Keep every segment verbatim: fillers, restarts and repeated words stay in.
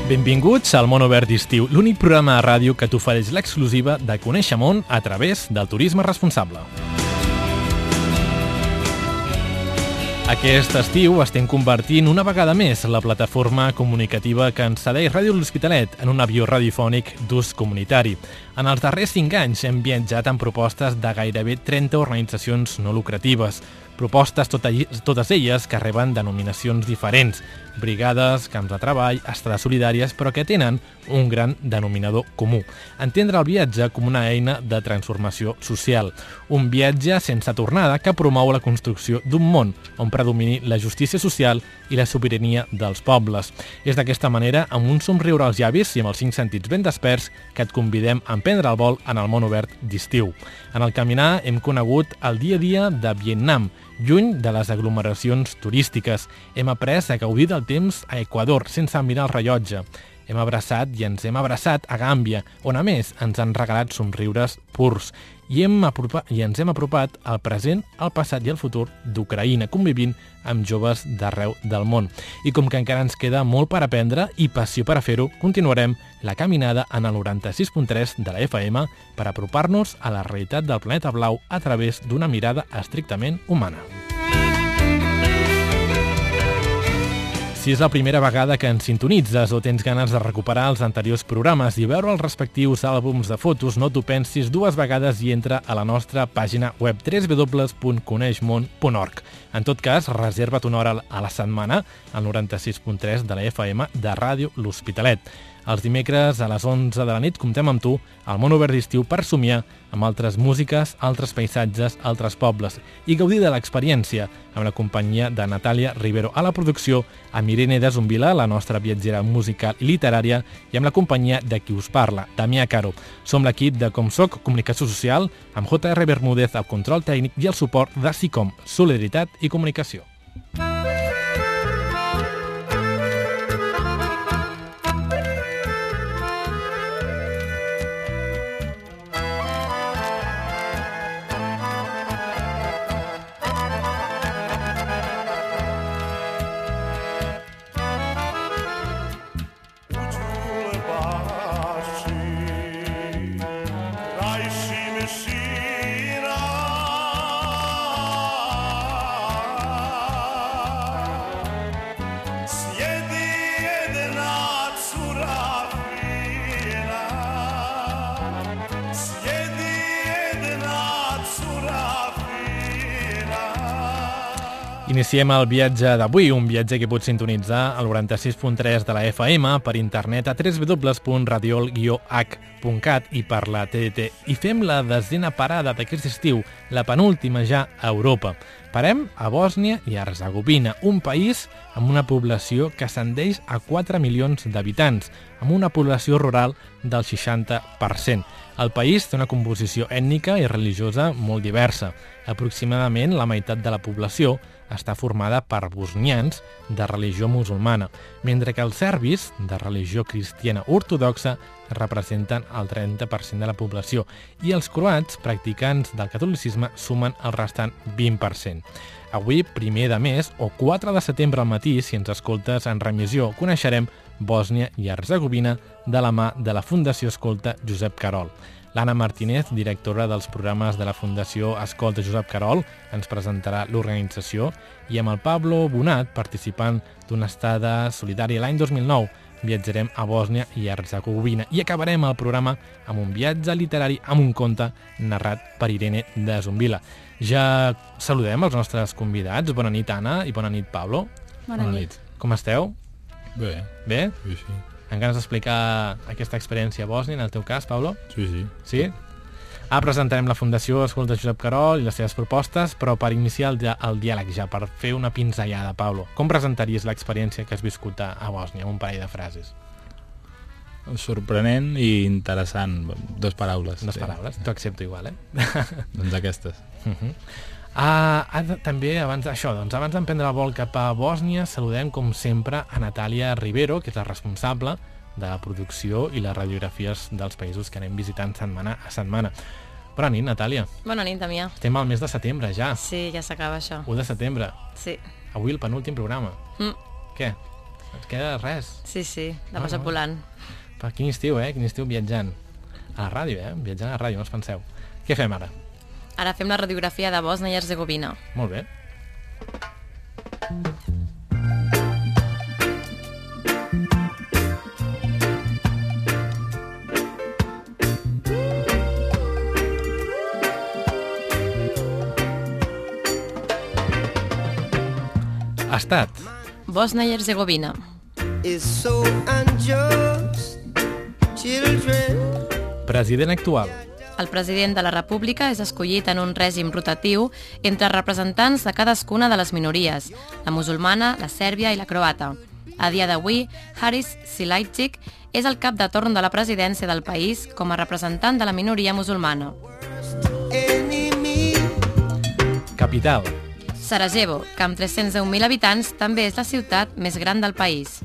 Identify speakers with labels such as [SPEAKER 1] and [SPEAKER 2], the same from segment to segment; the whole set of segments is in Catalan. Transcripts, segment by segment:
[SPEAKER 1] Benvinguts al Món Obert d'Estiu, l'únic programa de ràdio que t'ofereix l'exclusiva de conèixer món a través del turisme responsable. Aquest estiu estem convertint una vegada més la plataforma comunicativa que ens cedeix Ràdio L'Hospitalet en un avió radiofònic d'ús comunitari. En els darrers cinc anys hem viatjat amb propostes de gairebé trenta organitzacions no lucratives, propostes totes elles que reben denominacions diferents, brigades, camps de treball, estades solidàries, però que tenen un gran denominador comú: entendre el viatge com una eina de transformació social, un viatge sense tornada que promou la construcció d'un món on predomini la justícia social i la sobirania dels pobles. És d'aquesta manera, amb un somriure als llavis i amb els cinc sentits ben desperts, que et convidem a emprendre el vol en el món obert d'estiu. En el caminar hem conegut el dia a dia de Vietnam, lluny de les aglomeracions turístiques. Hem après a gaudir del temps a Equador sense mirar el rellotge. Hem abraçat i ens hem abraçat a Gàmbia, on a més ens han regalat somriures purs. I, hem apropat, I ens hem apropat al present, al passat i al futur d'Ucraïna, convivint amb joves d'arreu del món. I com que encara ens queda molt per aprendre i passió per a fer-ho, continuarem la caminada en el noranta-sis punt tres de la F M per apropar-nos a la realitat del planeta blau a través d'una mirada estrictament humana. Si és la primera vegada que ens sintonitzes o tens ganes de recuperar els anteriors programes i veure els respectius àlbums de fotos, no t'ho pensis dues vegades i entra a la nostra pàgina web w w w punt coneixmon punt org. En tot cas, reserva't una hora a la setmana al noranta-sis punt tres de la F M de Ràdio L'Hospitalet. Els dimecres a les onze de la nit comptem amb tu al Món Obert d'Estiu per somiar amb altres músiques, altres paisatges, altres pobles i gaudir de l'experiència amb la companyia de Natàlia Rivero a la producció, amb Irene de Zumbila, la nostra viatgera musical i literària, i amb la companyia de qui us parla, Damià Caro. Som l'equip de Com Soc, Comunicació Social, amb J R Bermúdez al control tècnic i el suport de SICOM, Solidaritat i Comunicació. Iniciem el viatge d'avui, un viatge que pots sintonitzar al noranta-sis punt tres de la F M, per internet a w w w punt radiol guió h punt cat i per la T D T. I fem la desena parada d'aquest estiu, la penúltima ja a Europa. Parem a Bòsnia i Hercegovina, un país amb una població que ascendeix a quatre milions d'habitants, amb una població rural del seixanta per cent. El país té una composició ètnica i religiosa molt diversa. Aproximadament la meitat de la població està formada per bosnians de religió musulmana, mentre que els serbis, de religió cristiana ortodoxa, representen el trenta per cent de la població i els croats, practicants del catolicisme, sumen el restant vint per cent. Avui, primer de mes, o quatre de setembre al matí, si ens escoltes en remissió, coneixerem Bòsnia i Hercegovina de la mà de la Fundació Escolta Josep Carol. L'Anna Martínez, directora dels programes de la Fundació Escolta Josep Carol, ens presentarà l'organització, i amb el Pablo Bonat, participant d'una estada solidària l'any dos mil nou, viatjarem a Bòsnia i Hercegovina i acabarem el programa amb un viatge literari amb un conte narrat per Irene de Zumbila. Ja saludem els nostres convidats. Bona nit, Anna, i bona nit, Pablo.
[SPEAKER 2] Bona, bona nit. nit.
[SPEAKER 1] Com esteu?
[SPEAKER 3] Bé.
[SPEAKER 1] Bé?
[SPEAKER 3] Sí, sí.
[SPEAKER 1] En ganes d'explicar aquesta experiència a Bòsnia, en el teu cas, Pablo?
[SPEAKER 3] Sí, sí.
[SPEAKER 1] Sí? Ah, presentarem la Fundació Escolta Josep Carol i les seves propostes, però per iniciar el, el diàleg ja, per fer una pinzellada, Pablo, com presentaries l'experiència que has viscut a, a Bòsnia, amb un parell de frases?
[SPEAKER 3] Sorprenent i interessant, dos paraules.
[SPEAKER 1] Dos
[SPEAKER 3] sí.
[SPEAKER 1] paraules, t'ho accepto igual, eh?
[SPEAKER 3] Doncs aquestes.
[SPEAKER 1] Uh-huh. Ah, també, abans d'això, doncs, abans d'emprendre el vol cap a Bòsnia, saludem, com sempre, a Natàlia Rivero, que és la responsable de la producció i les radiografies dels països que anem visitant setmana a setmana. Bona nit, Natàlia.
[SPEAKER 2] Bona nit, Damià.
[SPEAKER 1] Estem al mes de setembre, ja.
[SPEAKER 2] Sí, ja s'acaba això.
[SPEAKER 1] u de setembre.
[SPEAKER 2] Sí.
[SPEAKER 1] Avui el penúltim programa.
[SPEAKER 2] Mm.
[SPEAKER 1] Què? ens queda res.
[SPEAKER 2] Sí, sí, de
[SPEAKER 1] Ah,
[SPEAKER 2] passar
[SPEAKER 1] no.
[SPEAKER 2] volant.
[SPEAKER 1] Per quin estiu, eh? Quin estiu viatjant. A la ràdio, eh? Viatjant a la ràdio, no us penseu. Què fem ara?
[SPEAKER 2] Ara fem la radiografia de Bòsnia i Herzegovina.
[SPEAKER 1] Molt bé. Estat.
[SPEAKER 2] Bòsnia i Herzegovina.
[SPEAKER 4] is so unjust. Children,
[SPEAKER 1] President actual.
[SPEAKER 2] El president de la República és escollit en un règim rotatiu entre representants de cadascuna de les minories, la musulmana, la sèrbia i la croata. A dia d'avui, Haris Silajdzic és el cap de torn de la presidència del país com a representant de la minoria musulmana.
[SPEAKER 4] enemy.
[SPEAKER 1] Capital.
[SPEAKER 2] Sarajevo, que amb tres-cents deu mil habitants també és la ciutat més gran del país.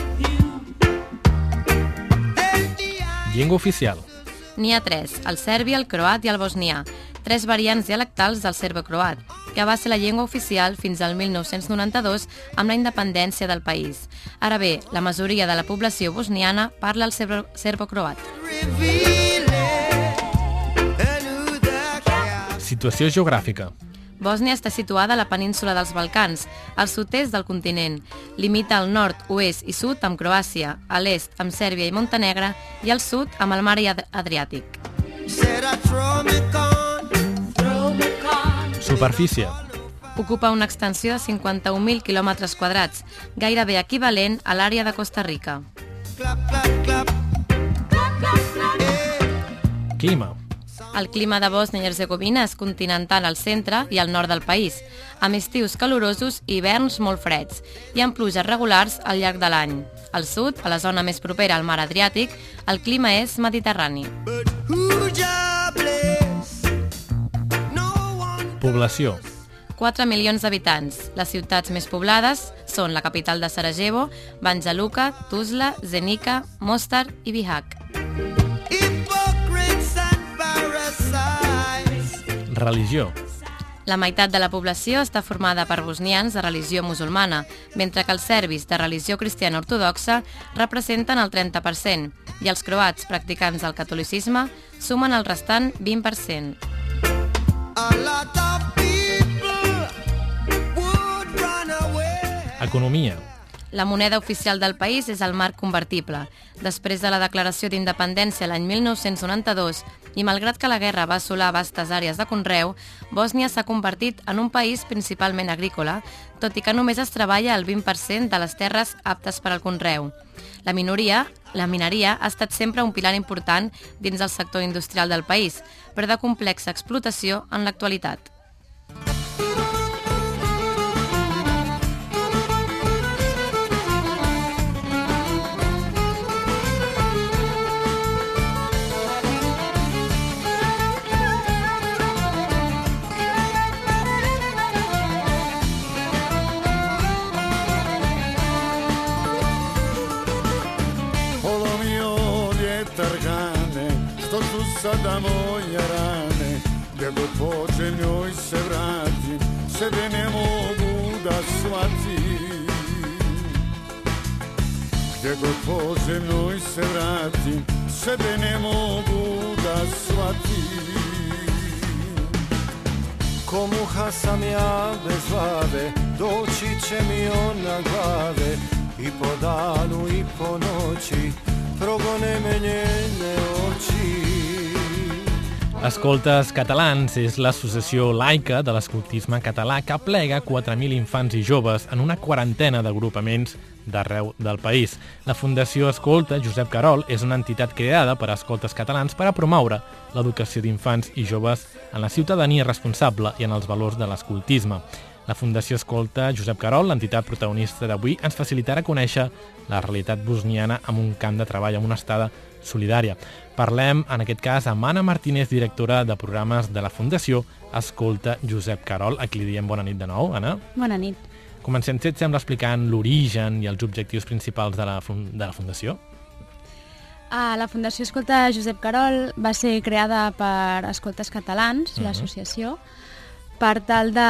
[SPEAKER 1] Llengua oficial.
[SPEAKER 2] N'hi ha tres, el serbi, el croat i el bosnià, tres variants dialectals del serbo-croat, que va ser la llengua oficial fins al mil nou-cents noranta-dos amb la independència del país. Ara bé, la majoria de la població bosniana parla el serbo- serbo-croat.
[SPEAKER 4] Reveal it. And who the cat.
[SPEAKER 1] Situació geogràfica.
[SPEAKER 2] Bòsnia està situada a la península dels Balcans, al sud-est del continent. Limita al nord, oest i sud amb Croàcia, a l'est amb Sèrbia i Montenegre i al sud amb el mar Ad- Adriàtic.
[SPEAKER 4] Said I throw me con, throw me con.
[SPEAKER 1] Superfície.
[SPEAKER 2] Ocupa una extensió de cinquanta-un mil quilòmetres quadrats, gairebé equivalent a l'àrea de Costa Rica.
[SPEAKER 4] Clap, clap, clap. Clap, clap, clap.
[SPEAKER 1] Clima.
[SPEAKER 2] El clima de Bòsnia i Herzegovina és continental al centre i al nord del país, amb estius calorosos i hiverns molt freds, i amb pluges regulars al llarg de l'any. Al sud, a la zona més propera al mar Adriàtic, el clima és mediterrani.
[SPEAKER 4] But who ya bless? No one.
[SPEAKER 1] Població.
[SPEAKER 2] quatre milions d'habitants. Les ciutats més poblades són la capital de Sarajevo, Banja Luka, Tuzla, Zenica, Mostar i Bihać.
[SPEAKER 4] Hypocrites and parasites.
[SPEAKER 1] Religió.
[SPEAKER 2] La meitat de la població està formada per bosnians de religió musulmana, mentre que els serbis de religió cristiana ortodoxa representen el trenta per cent i els croats practicants del catolicisme sumen el restant vint per cent.
[SPEAKER 4] A lot of people would run away.
[SPEAKER 1] Economia.
[SPEAKER 2] La moneda oficial del país és el marc convertible. Després de la declaració d'independència l'any mil nou-cents noranta-dos i malgrat que la guerra va assolar vastes àrees de conreu, Bòsnia s'ha convertit en un país principalment agrícola, tot i que només es treballa el vint per cent de les terres aptes per al conreu. La minoria, la mineria ha estat sempre un pilar important dins del sector industrial del país, però de complexa explotació en l'actualitat.
[SPEAKER 5] Olo mio vjetargane, što su sada moje rane, gdje god pođem njoj se vratim, sebe ne mogu da shvatim. Gdje god pođem njoj se vratim, sebe ne mogu da shvatim. Ko muha sam ja bez glave, doći će mi ona glave, i po danu i po noći progone me njene oči.
[SPEAKER 1] Escoltes Catalans és l'associació laica de l'escoltisme català que plega quatre mil infants i joves en una quarantena d'agrupaments d'arreu del país. La Fundació Escolta Josep Carol és una entitat creada per escoltes catalans per a promoure l'educació d'infants i joves en la ciutadania responsable i en els valors de l'escoltisme. La Fundació Escolta Josep Carol, l'entitat protagonista d'avui, ens facilitarà conèixer la realitat bosniana amb un camp de treball, amb una estada solidària. Parlem, en aquest cas, amb Anna Martínez, directora de programes de la Fundació Escolta Josep Carol, a qui li diem bona nit de nou, Anna.
[SPEAKER 6] Bona nit.
[SPEAKER 1] Comencem, si et sembla, explicant l'origen i els objectius principals de la, fun de la Fundació.
[SPEAKER 6] Ah, la Fundació Escolta Josep Carol va ser creada per Escoltes Catalans, uh -huh. l'associació, per tal de,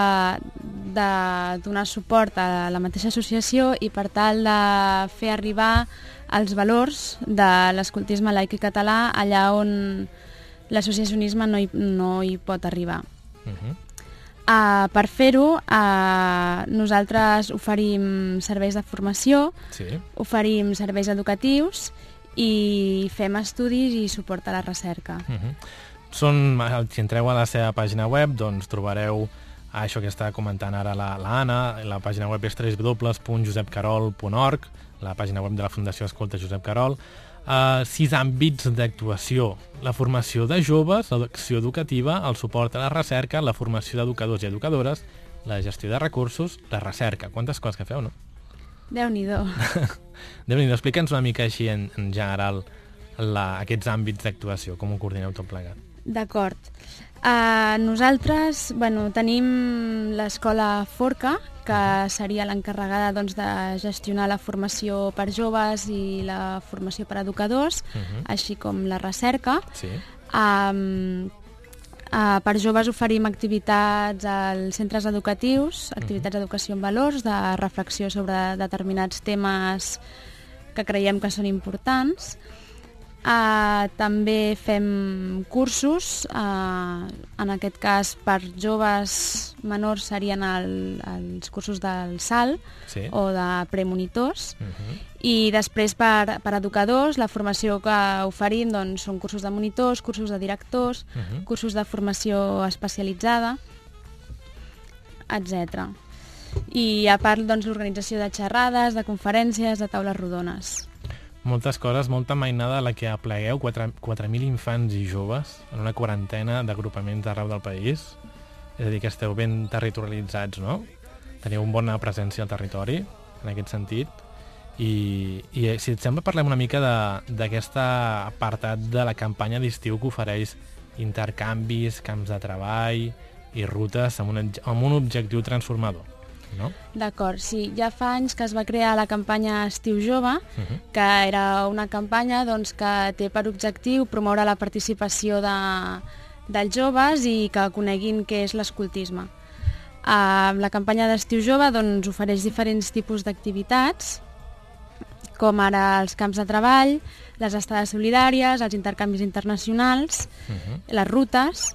[SPEAKER 6] de donar suport a la mateixa associació i per tal de fer arribar els valors de l'escoltisme laic i català allà on l'associacionisme no hi, no hi pot arribar.
[SPEAKER 1] Uh-huh.
[SPEAKER 6] Uh, per fer-ho, uh, nosaltres oferim serveis de formació,
[SPEAKER 1] Sí.
[SPEAKER 6] oferim serveis educatius i fem estudis i suport a la recerca.
[SPEAKER 1] Uh-huh. Són, si entreu a la seva pàgina web, doncs trobareu això que està comentant ara la, la Anna. La pàgina web és w w w punt josep carol punt org, la pàgina web de la Fundació Escolta Josep Carol. Uh, sis àmbits d'actuació: la formació de joves, l'acció educativa, el suport a la recerca, la formació d'educadors i educadores, la gestió de recursos, la recerca. Quantes coses que feu, no?
[SPEAKER 6] Déu-n'hi-do.
[SPEAKER 1] Déu-n'hi-do, explica'ns una mica així en, en general la, aquests àmbits d'actuació, com ho coordineu tot plegat.
[SPEAKER 6] D'acord. Uh, nosaltres bueno, tenim l'escola Forca, que seria l'encarregada doncs, de gestionar la formació per joves i la formació per educadors,
[SPEAKER 1] Uh-huh.
[SPEAKER 6] així com la recerca.
[SPEAKER 1] Sí.
[SPEAKER 6] Um, uh, per joves oferim activitats als centres educatius, activitats d'educació en valors, de reflexió sobre determinats temes que creiem que són importants. Uh, també fem cursos, uh, en aquest cas per joves menors serien el, els cursos del S A L
[SPEAKER 1] Sí.
[SPEAKER 6] o de premonitors,
[SPEAKER 1] Uh-huh.
[SPEAKER 6] i després per, per educadors la formació que oferim doncs, són cursos de monitors, cursos de directors,
[SPEAKER 1] Uh-huh.
[SPEAKER 6] cursos de formació especialitzada, etcètera. I a part doncs, l'organització de xerrades, de conferències, de taules rodones.
[SPEAKER 1] Moltes coses, molta mainada a la que aplegueu quatre mil infants i joves en una quarantena d'agrupaments d'arreu del país. És a dir, que esteu ben territorialitzats, no? Teniu una bona presència al territori, en aquest sentit. I, i si et sembla, parlem una mica d'aquest apartat de la campanya d'estiu que ofereix intercanvis, camps de treball i rutes amb un, amb un objectiu transformador, no?
[SPEAKER 6] D'acord, sí. Ja fa anys que es va crear la campanya Estiu Jove,
[SPEAKER 1] Uh-huh.
[SPEAKER 6] que era una campanya doncs, que té per objectiu promoure la participació de, dels joves i que coneguin què és l'escoltisme. Uh, la campanya d'Estiu Jove doncs, ofereix diferents tipus d'activitats, com ara els camps de treball, les estades solidàries, els intercanvis internacionals,
[SPEAKER 1] Uh-huh.
[SPEAKER 6] les rutes,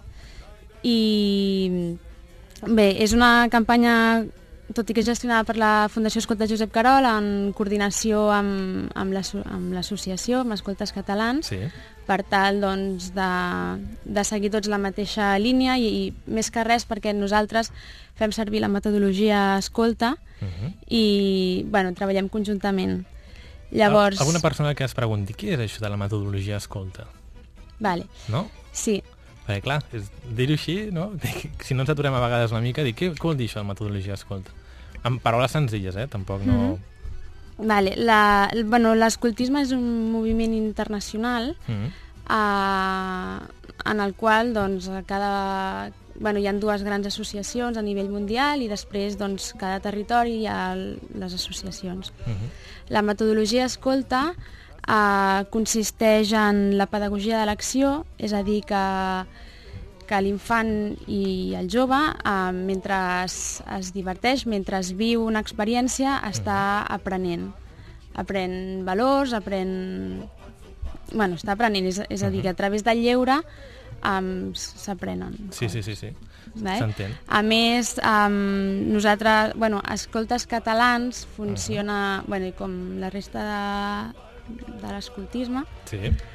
[SPEAKER 6] i bé, és una campanya, tot i que és gestionada per la Fundació Escolta Josep Carol, en coordinació amb, amb l'associació, amb Escoltes Catalans,
[SPEAKER 1] Sí.
[SPEAKER 6] per tal doncs, de, de seguir tots la mateixa línia i, i més que res perquè nosaltres fem servir la metodologia Escolta
[SPEAKER 1] Uh-huh.
[SPEAKER 6] i bueno, treballem conjuntament. Llavors...
[SPEAKER 1] Alguna persona que es pregunti què és això de la metodologia Escolta,
[SPEAKER 6] Vale,
[SPEAKER 1] no?
[SPEAKER 6] sí.
[SPEAKER 1] Perquè, clar, és, dir-ho així, no? Si no ens aturem a vegades una mica, dir, què, què vol dir això de metodologia Escolta? Amb paraules senzilles, eh? Tampoc no...
[SPEAKER 6] Mm-hmm. Vale, la, bueno, l'escoltisme és un moviment internacional
[SPEAKER 1] Mm-hmm.
[SPEAKER 6] eh, en el qual doncs, cada, bueno, hi ha dues grans associacions a nivell mundial i després doncs, cada territori hi ha les associacions.
[SPEAKER 1] Mm-hmm.
[SPEAKER 6] La metodologia Escolta eh, consisteix en la pedagogia de l'acció, és a dir, que, que l'infant i el jove, eh, mentre es, es diverteix, mentre es viu una experiència, està aprenent. Aprèn valors, aprèn... Bueno, està aprenent, és, és a dir, que a través del lleure um, s'aprenen.
[SPEAKER 1] Sí, sí, sí, sí.
[SPEAKER 6] Vale?
[SPEAKER 1] S'entén.
[SPEAKER 6] A més, um, nosaltres, bueno, Escoltes Catalans funciona, uh-huh. bueno, i com la resta de, de l'escoltisme,
[SPEAKER 1] Sí.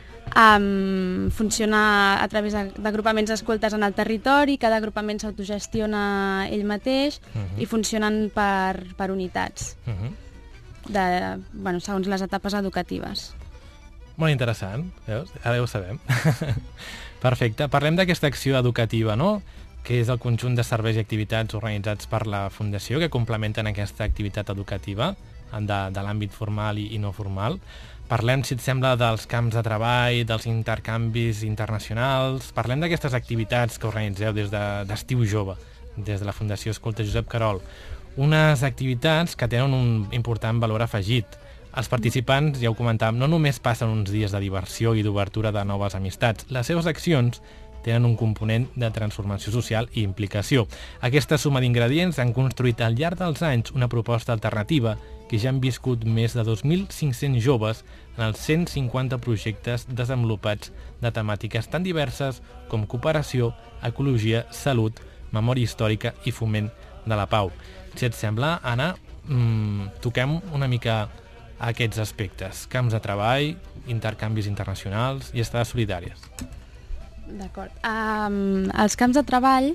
[SPEAKER 6] um, funciona a través d'agrupaments d'escoltes en el territori, cada agrupament s'autogestiona ell mateix
[SPEAKER 1] Uh-huh.
[SPEAKER 6] i funcionen per, per unitats,
[SPEAKER 1] Uh-huh.
[SPEAKER 6] de, bueno, segons les etapes educatives.
[SPEAKER 1] Molt interessant, veus? Ara ja ho sabem. Perfecte. Parlem d'aquesta acció educativa, no?, que és el conjunt de serveis i activitats organitzats per la Fundació que complementen aquesta activitat educativa de, de l'àmbit formal i, i no formal. Parlem, si et sembla, dels camps de treball, dels intercanvis internacionals. Parlem d'aquestes activitats que organitzeu des d'Estiu de, Jove, des de la Fundació Escolta Josep Carol. Unes activitats que tenen un important valor afegit. Els participants, ja ho comentàvem, no només passen uns dies de diversió i d'obertura de noves amistats. Les seves accions tenen un component de transformació social i implicació. Aquesta suma d'ingredients han construït al llarg dels anys una proposta alternativa que ja han viscut més de dos mil cinc-cents joves en els cent cinquanta projectes desenvolupats de temàtiques tan diverses com cooperació, ecologia, salut, memòria històrica i foment de la pau. Si et sembla, Anna, mmm, toquem una mica aquests aspectes. Camps de treball, intercanvis internacionals i estades solidàries.
[SPEAKER 6] D'acord. Um, els camps de treball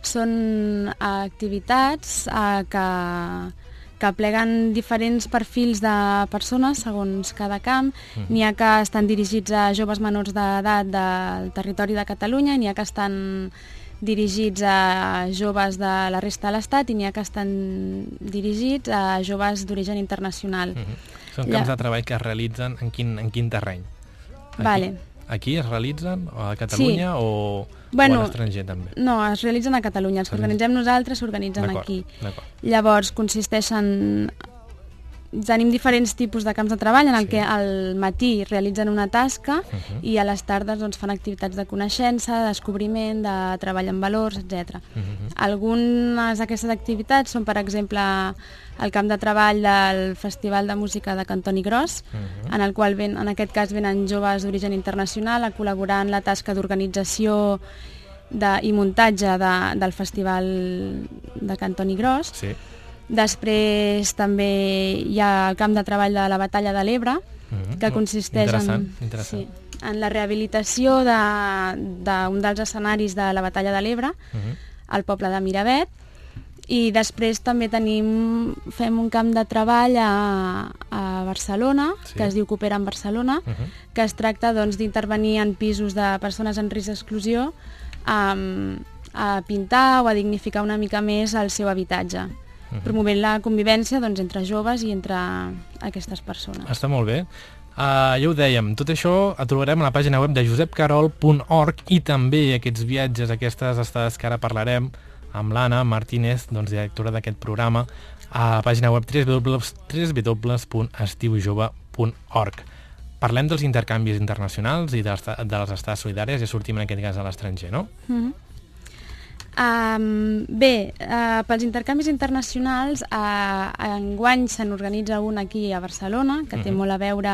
[SPEAKER 6] són activitats uh, que, que pleguen diferents perfils de persones segons cada camp. Mm. N'hi ha que estan dirigits a joves menors d'edat del territori de Catalunya, n'hi ha que estan dirigits a joves de la resta de l'Estat i n'hi ha que estan dirigits a joves d'origen internacional.
[SPEAKER 1] Mm-hmm. Són camps ja. de treball que es realitzen en quin, en quin terreny? Aquí,
[SPEAKER 6] vale.
[SPEAKER 1] aquí es realitzen a Catalunya sí. o,
[SPEAKER 6] bueno,
[SPEAKER 1] o a l'estranger també?
[SPEAKER 6] No, es realitzen a Catalunya. Els que organitzem nosaltres s'organitzen aquí. Llavors consisteixen... Tenim diferents tipus de camps de treball en el sí. que al matí realitzen una tasca uh-huh. i a les tardes doncs, fan activitats de coneixença, de descobriment, de treball amb valors, etcètera. Uh-huh. Algunes d'aquestes activitats són, per exemple, el camp de treball del Festival de Música de Cantoni Gros, uh-huh. en el qual ven, en aquest cas venen joves d'origen internacional a col·laborar en la tasca d'organització de, i muntatge de, del Festival de Cantoni Gros. Sí. Després també hi ha el camp de treball de la Batalla de l'Ebre, mm-hmm. que consisteix
[SPEAKER 1] interessant,
[SPEAKER 6] en,
[SPEAKER 1] interessant.
[SPEAKER 6] Sí, en la rehabilitació d'un de, de dels escenaris de la Batalla de l'Ebre, mm-hmm. al poble de Miravet, i després també tenim, fem un camp de treball a, a Barcelona, sí. que es diu Coopera en Barcelona, mm-hmm. que es tracta doncs, d'intervenir en pisos de persones en risc d'exclusió a, a pintar o a dignificar una mica més el seu habitatge. Uh-huh. Promovent la convivència doncs, entre joves i entre aquestes persones.
[SPEAKER 1] Està molt bé. Uh, ja ho dèiem, tot això ho trobarem a la pàgina web de josep carol punt org i també aquests viatges, aquestes estades que ara parlarem amb l'Anna Martínez, doncs, directora d'aquest programa, a la pàgina web w w w punt estiujove punt org. Parlem dels intercanvis internacionals i de les, de les estades solidàries, ja sortim en aquest cas a l'estranger, no?
[SPEAKER 6] Uh-huh. Um, bé, uh, pels intercanvis internacionals uh, enguany se n'organitza un aquí a Barcelona que uh-huh. té molt a veure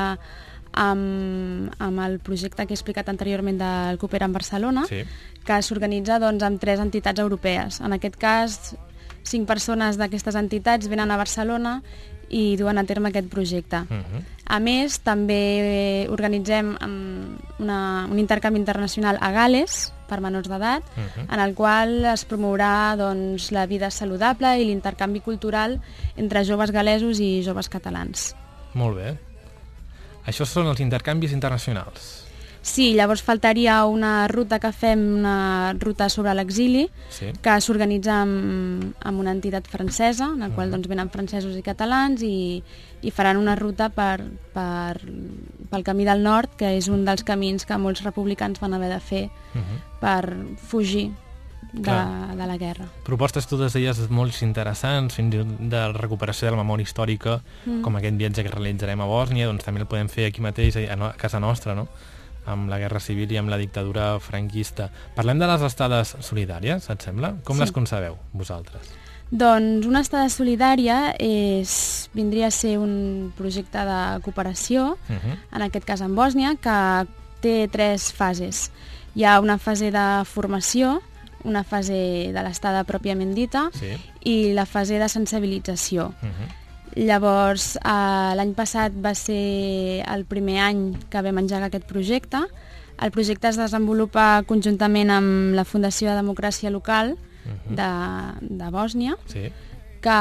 [SPEAKER 6] amb, amb el projecte que he explicat anteriorment del Coopera en Barcelona, sí. que s'organitza doncs, amb tres entitats europees. En aquest cas, cinc persones d'aquestes entitats venen a Barcelona i duen a terme aquest projecte. Uh-huh. A més, també organitzem una, un intercanvi internacional a Gal·les per menors d'edat, uh-huh. en el qual es promourà doncs, la vida saludable i l'intercanvi cultural entre joves gal·lesos i joves catalans.
[SPEAKER 1] Molt bé. Això són els intercanvis internacionals.
[SPEAKER 6] Sí, llavors faltaria una ruta que fem, una ruta sobre l'exili, sí. que s'organitza amb, amb una entitat francesa, en la qual uh-huh. doncs, venen francesos i catalans i, i faran una ruta per, per, pel Camí del Nord, que és un dels camins que molts republicans van haver de fer uh-huh. per fugir de, de la guerra.
[SPEAKER 1] Propostes totes elles molt interessants, fins i tot de recuperació de la memòria històrica, uh-huh. com aquest viatge que realitzarem a Bòsnia, doncs també el podem fer aquí mateix, a casa nostra, no? Amb la Guerra Civil i amb la dictadura franquista. Parlem de les estades solidàries, et sembla? Com sí. les concebeu, vosaltres?
[SPEAKER 6] Doncs una estada solidària és, vindria a ser un projecte de cooperació, uh-huh. en aquest cas en Bòsnia, que té tres fases. Hi ha una fase de formació, una fase de l'estada pròpiament dita sí. i la fase de sensibilització. Uh-huh. Llavors, eh, l'any passat va ser el primer any que vam engegar aquest projecte. El projecte es desenvolupa conjuntament amb la Fundació de Democràcia Local uh-huh. de, de Bòsnia, sí. que,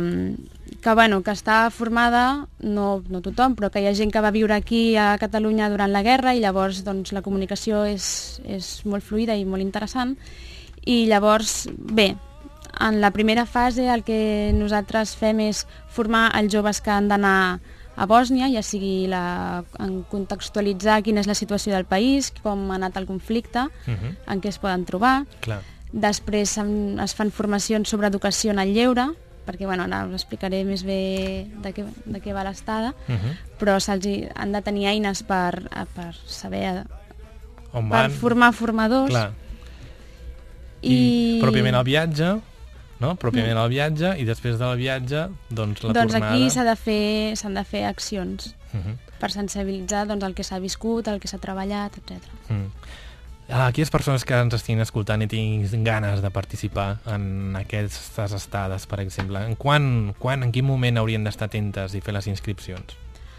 [SPEAKER 6] que, bueno, que està formada, no, no tothom, però que hi ha gent que va viure aquí a Catalunya durant la guerra i llavors doncs, la comunicació és, és molt fluida i molt interessant. I llavors, bé, en la primera fase el que nosaltres fem és formar els joves que han d'anar a Bòsnia, ja sigui la, en contextualitzar quina és la situació del país, com ha anat el conflicte, uh-huh. en què es poden trobar. Clar. Després es fan formacions sobre educació en el lleure, perquè bueno, ara us explicaré més bé de què, de què va l'estada, uh-huh. però se'ls han de tenir eines per, per saber,
[SPEAKER 1] on
[SPEAKER 6] per
[SPEAKER 1] van?
[SPEAKER 6] formar formadors.
[SPEAKER 1] Clar. I, I pròpiament el viatge, no? Pròpiament mm. el viatge, i després del viatge, doncs la
[SPEAKER 6] doncs
[SPEAKER 1] tornada...
[SPEAKER 6] Doncs aquí s'ha de fer, s'han de fer accions
[SPEAKER 1] uh -huh.
[SPEAKER 6] per sensibilitzar doncs, el que s'ha viscut, el que s'ha treballat, etcètera. Mm.
[SPEAKER 1] Aquelles persones que ens estiguin escoltant i tinguin ganes de participar en aquestes estades, per exemple, en, quan, quan, en quin moment haurien d'estar atentes i fer les inscripcions?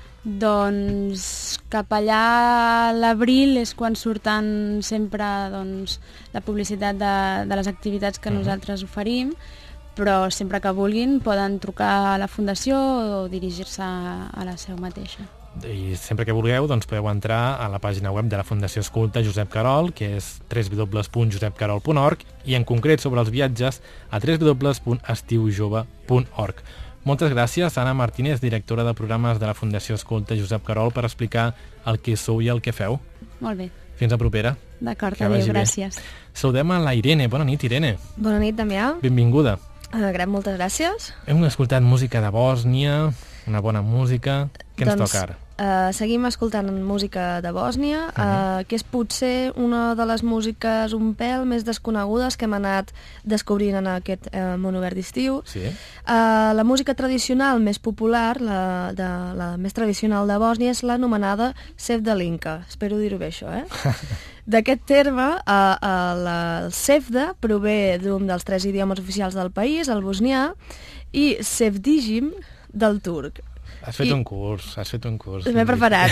[SPEAKER 6] Doncs cap allà a l'abril és quan surten sempre doncs, la publicitat de, de les activitats que uh-huh. nosaltres oferim, però sempre que vulguin poden trucar a la Fundació o dirigir-se a la seu mateixa.
[SPEAKER 1] I sempre que vulgueu doncs podeu entrar a la pàgina web de la Fundació Escolta Josep Carol, que és w w w punt josep carol punt org, i en concret sobre els viatges a w w w punt estiu jove punt org. Moltes gràcies, Anna Martínez, directora de programes de la Fundació Escolta Josep Carol, per explicar el que sou i el que feu.
[SPEAKER 6] Molt bé.
[SPEAKER 1] Fins a propera.
[SPEAKER 6] D'acord, adéu, gràcies.
[SPEAKER 1] Saludem a la Irene. Bona nit, Irene.
[SPEAKER 7] Bona nit, Damià.
[SPEAKER 1] Benvinguda.
[SPEAKER 7] Uh, gran, moltes gràcies.
[SPEAKER 1] Hem escoltat música de Bòsnia, una bona música. Què ens
[SPEAKER 7] doncs,
[SPEAKER 1] toca ara?
[SPEAKER 7] Uh, seguim escoltant música de Bòsnia, uh -huh. uh, que és potser una de les músiques un pèl més desconegudes que hem anat descobrint en aquest uh, món obert d'estiu.
[SPEAKER 1] Sí.
[SPEAKER 7] Uh, la música tradicional més popular, la, de, la més tradicional de Bòsnia, és l'anomenada Sevdalinka. Espero dir-ho bé, això, eh? D'aquest terme, uh, uh, la, el Sevda prové d'un dels tres idiomes oficials del país, el bosnià, i Sevdigim del turc.
[SPEAKER 1] Has fet
[SPEAKER 7] I...
[SPEAKER 1] un curs, has fet un curs.
[SPEAKER 7] M'he preparat,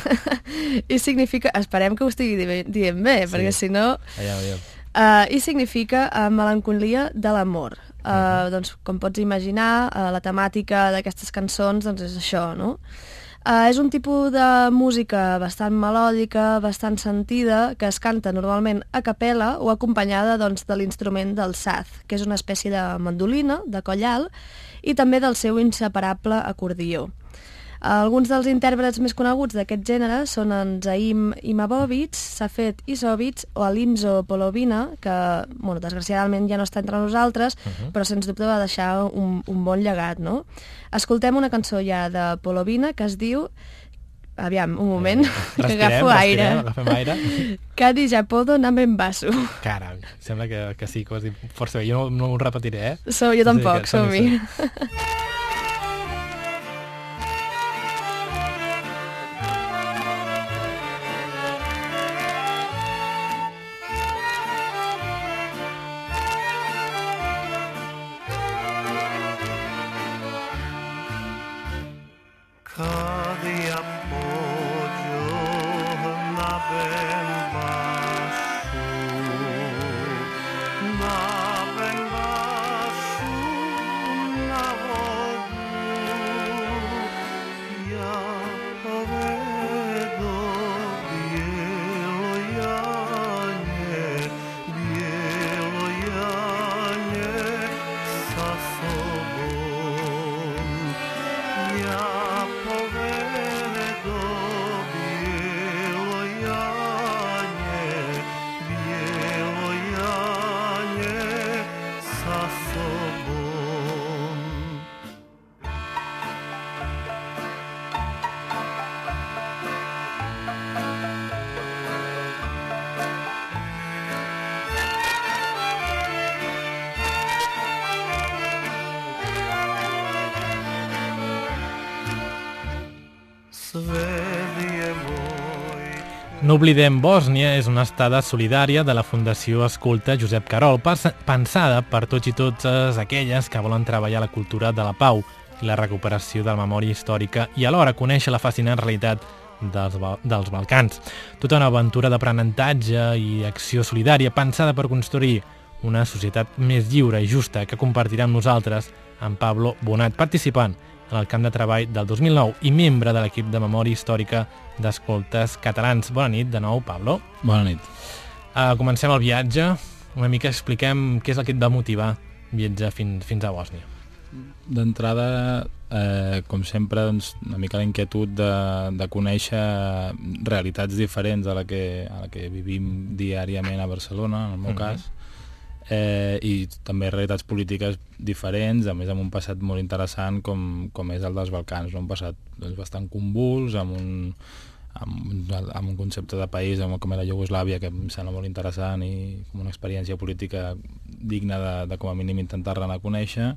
[SPEAKER 7] eh? I significa... Esperem que ho estigui dient bé, sí. perquè si no...
[SPEAKER 1] Allà, allà.
[SPEAKER 7] Uh, I significa uh, melancolia de l'amor. Uh, uh-huh. Doncs, com pots imaginar, uh, la temàtica d'aquestes cançons doncs és això, no? Uh, és un tipus de música bastant melòdica, bastant sentida, que es canta normalment a capella o acompanyada doncs, de l'instrument del saz, que és una espècie de mandolina, de coll alt, i també del seu inseparable acordió. Alguns dels intèrprets més coneguts d'aquest gènere són en Zaim Imamovic, Safet Isovic o Alinzo Polovina, que, bueno, desgraciadament ja no està entre nosaltres, uh-huh. però sens dubte va deixar un, un bon llegat, no? Escoltem una cançó ja de Polovina que es diu... Aviam, un moment, eh, que agafo aire.
[SPEAKER 1] Agafem aire.
[SPEAKER 7] Kadi Japodo Namen Basu.
[SPEAKER 1] Caram, sembla que, que sí, que ho has dit força bé. Jo no, no ho repetiré, eh?
[SPEAKER 7] So, jo tampoc,
[SPEAKER 1] sí,
[SPEAKER 7] som-hi.
[SPEAKER 1] No oblidem Bòsnia és una estada solidària de la Fundació Escolta Josep Carol, pensada per tots i totes aquelles que volen treballar la cultura de la pau i la recuperació de la memòria històrica i alhora conèixer la fascinant realitat dels, dels Balcans. Tota una aventura d'aprenentatge i acció solidària pensada per construir una societat més lliure i justa que compartirà amb nosaltres en Pablo Bonat, participant en el camp de treball del dos mil nou i membre de l'equip de memòria històrica d'Escoltes Catalans. Bona nit de nou, Pablo.
[SPEAKER 3] Bona nit.
[SPEAKER 1] Uh, comencem el viatge. Una mica expliquem què és el que et va motivar viatjar fins, fins a Bòsnia.
[SPEAKER 3] D'entrada, eh, com sempre, doncs, una mica la inquietud de, de conèixer realitats diferents a la, que, a la que vivim diàriament a Barcelona, en el meu mm-hmm. cas, eh, i també realitats polítiques diferents, a més amb un passat molt interessant com, com és el dels Balcans, no? Un passat doncs, bastant convuls, amb un, amb, amb un concepte de país com era Iugoslàvia, que em sembla molt interessant i com una experiència política digna de, de com a mínim intentar-la anar a conèixer.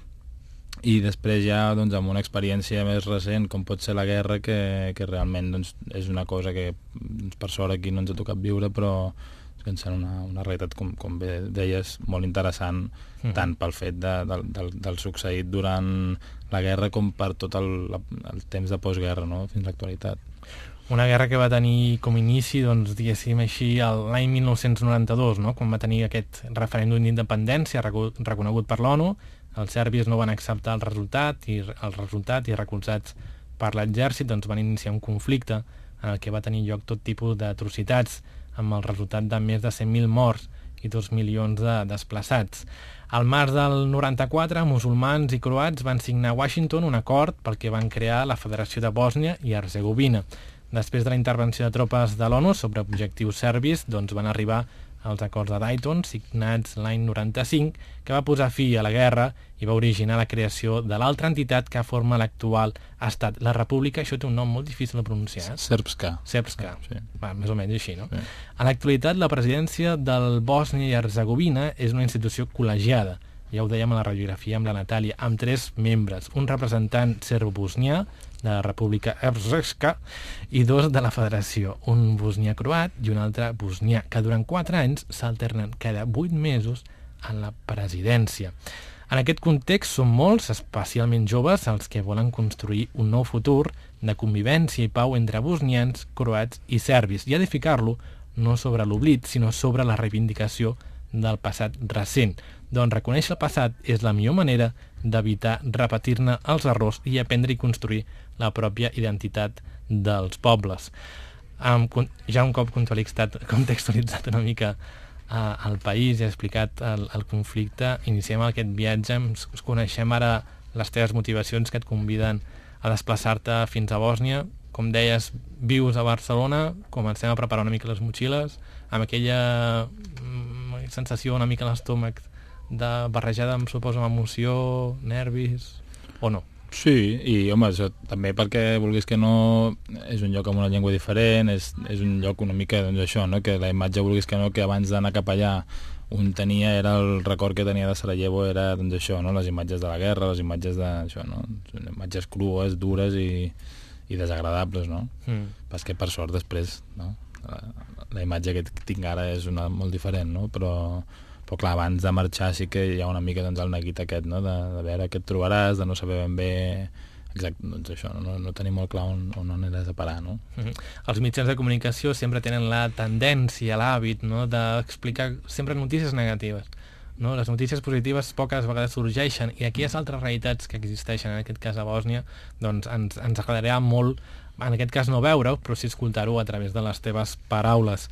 [SPEAKER 3] I després ja doncs, amb una experiència més recent com pot ser la guerra, que, que realment doncs, és una cosa que doncs, per sort aquí no ens ha tocat viure, però que ens sembla una, una realitat, com, com bé deies, molt interessant, mm. tant pel fet de, de, del, del succeït durant la guerra com per tot el, el temps de postguerra, no? Fins a l'actualitat.
[SPEAKER 1] Una guerra que va tenir com inici, doncs, diguéssim així, l'any mil nou-cents noranta-dos, no? Quan va tenir aquest referèndum d'independència reconegut per l'ONU. Els serbis no van acceptar el resultat i el resultat i recolzats per l'exèrcit doncs van iniciar un conflicte en el que va tenir lloc tot tipus d'atrocitats, amb el resultat de més de cent mil morts i dos milions de desplaçats. Al març del noranta-quatre, musulmans i croats van signar a Washington un acord pel que van crear la Federació de Bòsnia i Herzegovina. Després de la intervenció de tropes de l'ONU sobre objectius serbis, doncs van arribar els acords de Dayton, signats l'any noranta-cinc, que va posar fi a la guerra i va originar la creació de l'altra entitat que forma l'actual estat. La República, això té un nom molt difícil de pronunciar. Eh?
[SPEAKER 3] Srpska.
[SPEAKER 1] Srpska,
[SPEAKER 3] sí.
[SPEAKER 1] Va, més o menys així, no?
[SPEAKER 3] Sí.
[SPEAKER 1] En l'actualitat, la presidència del Bòsnia i Herzegovina és una institució col·legiada, ja ho dèiem a la radiografia amb la Natàlia, amb tres membres, un representant serbo-bosnià de la República Srpska i dos de la Federació, un bosnià croat i un altre bosnià, que durant quatre anys s'alternen cada vuit mesos en la presidència. En aquest context són molts, especialment joves, els que volen construir un nou futur de convivència i pau entre bosnians, croats i serbis, i edificar-lo no sobre l'oblit, sinó sobre la reivindicació del passat recent. Doncs reconèixer el passat és la millor manera d'evitar repetir-ne els errors i aprendre i construir la pròpia identitat dels pobles. Um, ja un cop contextualitzat, contextualitzat una mica uh, el país i explicat el, el conflicte, iniciem aquest viatge, ens coneixem ara les teves motivacions que et conviden a desplaçar-te fins a Bòsnia. Com deies, vius a Barcelona, comencem a preparar una mica les motxilles, amb aquella mm, sensació una mica a l'estómac de barrejada, em suposo, amb emoció, nervis, o no?
[SPEAKER 3] Sí, i home, això, també perquè vulguis que no, és un lloc amb una llengua diferent, és, és un lloc una mica, doncs això, no? Que la imatge, vulguis que no, que abans d'anar cap allà un tenia, era el record que tenia de Sarajevo, era doncs això, no? Les imatges de la guerra, les imatges de, això, no? Imatges crues, dures i, i desagradables, no? Mm. Pas que per sort després, no? La, la imatge que tinc ara és una molt diferent, no? Però però clar, abans de marxar sí que hi ha una mica doncs, el neguit aquest, no? de, de veure què et trobaràs, de no saber ben bé exacte, doncs això, no, no tenir molt clar on, on aniràs a parar, no?
[SPEAKER 1] Mm-hmm. Els mitjans de comunicació sempre tenen la tendència, l'hàbit, no? d'explicar sempre notícies negatives, no? Les notícies positives poques vegades sorgeixen, i aquí hi ha altres realitats que existeixen, en aquest cas a Bòsnia, doncs ens, ens agradaria molt, en aquest cas no veure-ho, però sí escoltar-ho a través de les teves paraules.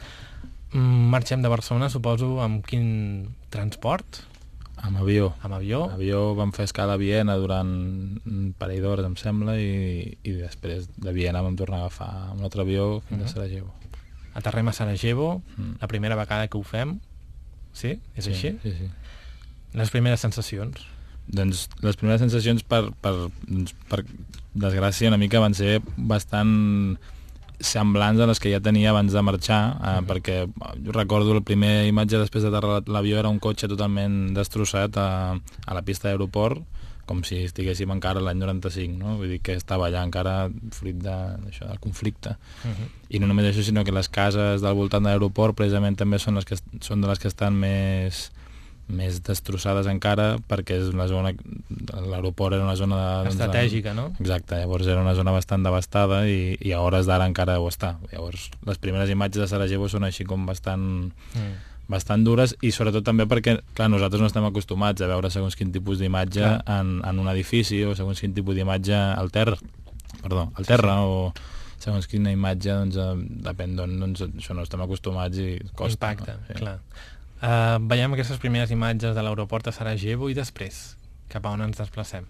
[SPEAKER 1] Marxem de Barcelona, suposo, amb quin transport?
[SPEAKER 3] Amb avió.
[SPEAKER 1] Amb avió?
[SPEAKER 3] Amb avió vam fer escala a Viena durant un parell d'hores, em sembla, i, i després de Viena vam tornar a agafar un altre avió fins uh-huh. a Sarajevo.
[SPEAKER 1] Aterrem a Sarajevo, uh-huh. la primera vegada que ho fem. Sí? És
[SPEAKER 3] sí,
[SPEAKER 1] així?
[SPEAKER 3] Sí, sí.
[SPEAKER 1] Les primeres sensacions?
[SPEAKER 3] Doncs les primeres sensacions, per, per, doncs, per desgràcia, una mica van ser bastant semblants a les que ja tenia abans de marxar, eh, uh-huh. perquè jo recordo la primera imatge després d'aterrar l'avió era un cotxe totalment destrossat a, a la pista d'aeroport, com si estiguéssim encara l'any noranta-cinc, no? Vull dir que estava allà encara fruit de, d'això, del conflicte. Uh-huh. I no només això, sinó que les cases del voltant de l'aeroport precisament també són, les que, són de les que estan més més destrossades encara, perquè és una zona, l'aeroport era una zona de,
[SPEAKER 1] estratègica, no?
[SPEAKER 3] Exacte, llavors era una zona bastant devastada i, i a hores d'ara encara ho està. Llavors les primeres imatges de Sarajevo són així com bastant mm. bastant dures, i sobretot també perquè clar, nosaltres no estem acostumats a veure segons quin tipus d'imatge en, en un edifici o segons quin tipus d'imatge al terra, perdó, al terra sí. o segons quina imatge, doncs, depèn d'on, doncs, això no estem acostumats i costa.
[SPEAKER 1] Impacte,
[SPEAKER 3] no? Sí.
[SPEAKER 1] clar. Uh, veiem aquestes primeres imatges de l'aeroport de Sarajevo i després, cap a on ens desplacem?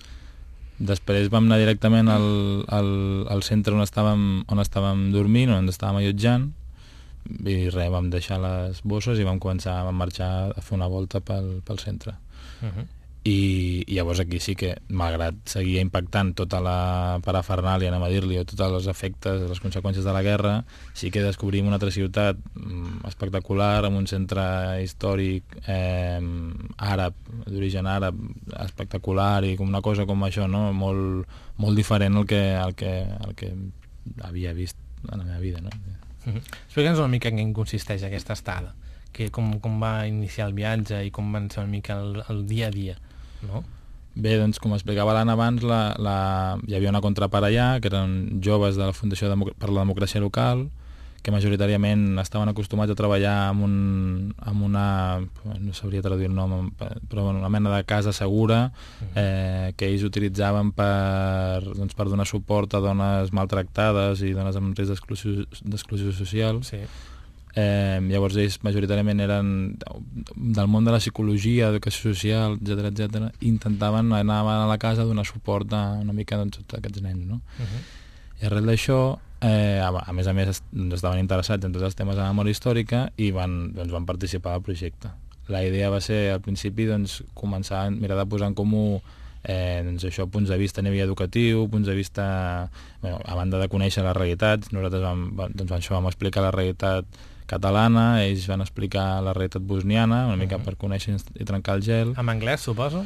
[SPEAKER 3] Després vam anar directament al, al, al centre on estàvem, on estàvem dormint, on estàvem allotjant, i res, vam deixar les bosses i vam començar a marxar a fer una volta pel, pel centre. Uh-huh. i, i llavors aquí sí que, malgrat seguia impactant tota la parafernàlia, anem a dir-li, o tots els efectes, les conseqüències de la guerra, sí que descobrim una altra ciutat espectacular, amb un centre històric eh, àrab, d'origen àrab, espectacular, i com una cosa com això, no? molt, molt diferent al que, al que, al que havia vist en la meva vida. No?
[SPEAKER 1] Mm-hmm. Explica'ns una mica en què consisteix aquesta estada, que com, com va iniciar el viatge i com va ser una mica el, el dia a dia. No?
[SPEAKER 3] Bé, doncs com explicava l'Anna abans, la, la... hi havia una contrapart allà, que eren joves de la Fundació Democ- per la Democràcia Local, que majoritàriament estaven acostumats a treballar amb, un, amb una, no sabria traduir el nom, però una mena de casa segura, eh, que ells utilitzaven per, doncs, per donar suport a dones maltractades i dones amb risc d'exclusió, d'exclusió social.
[SPEAKER 1] Sí.
[SPEAKER 3] Eh, llavors ells majoritàriament eren del món de la psicologia, educació social, etcètera, etcètera, i intentaven anar a la casa a donar suport a una mica doncs, a aquests nens, no? Uh-huh. I arrel d'això, eh, a, a més a més doncs, estaven interessats en tots els temes de memòria històrica i van, doncs, van participar al projecte. La idea va ser al principi doncs, començar a mirar de posar en comú eh, doncs, això, punts de vista a nivell educatiu, punts de vista, bueno, a banda de conèixer les realitats, nosaltres vam, doncs, això, vam explicar la realitat catalana, ells van explicar la realitat bosniana, una mica uh-huh. per conèixer i trencar el gel.
[SPEAKER 1] En anglès, suposo?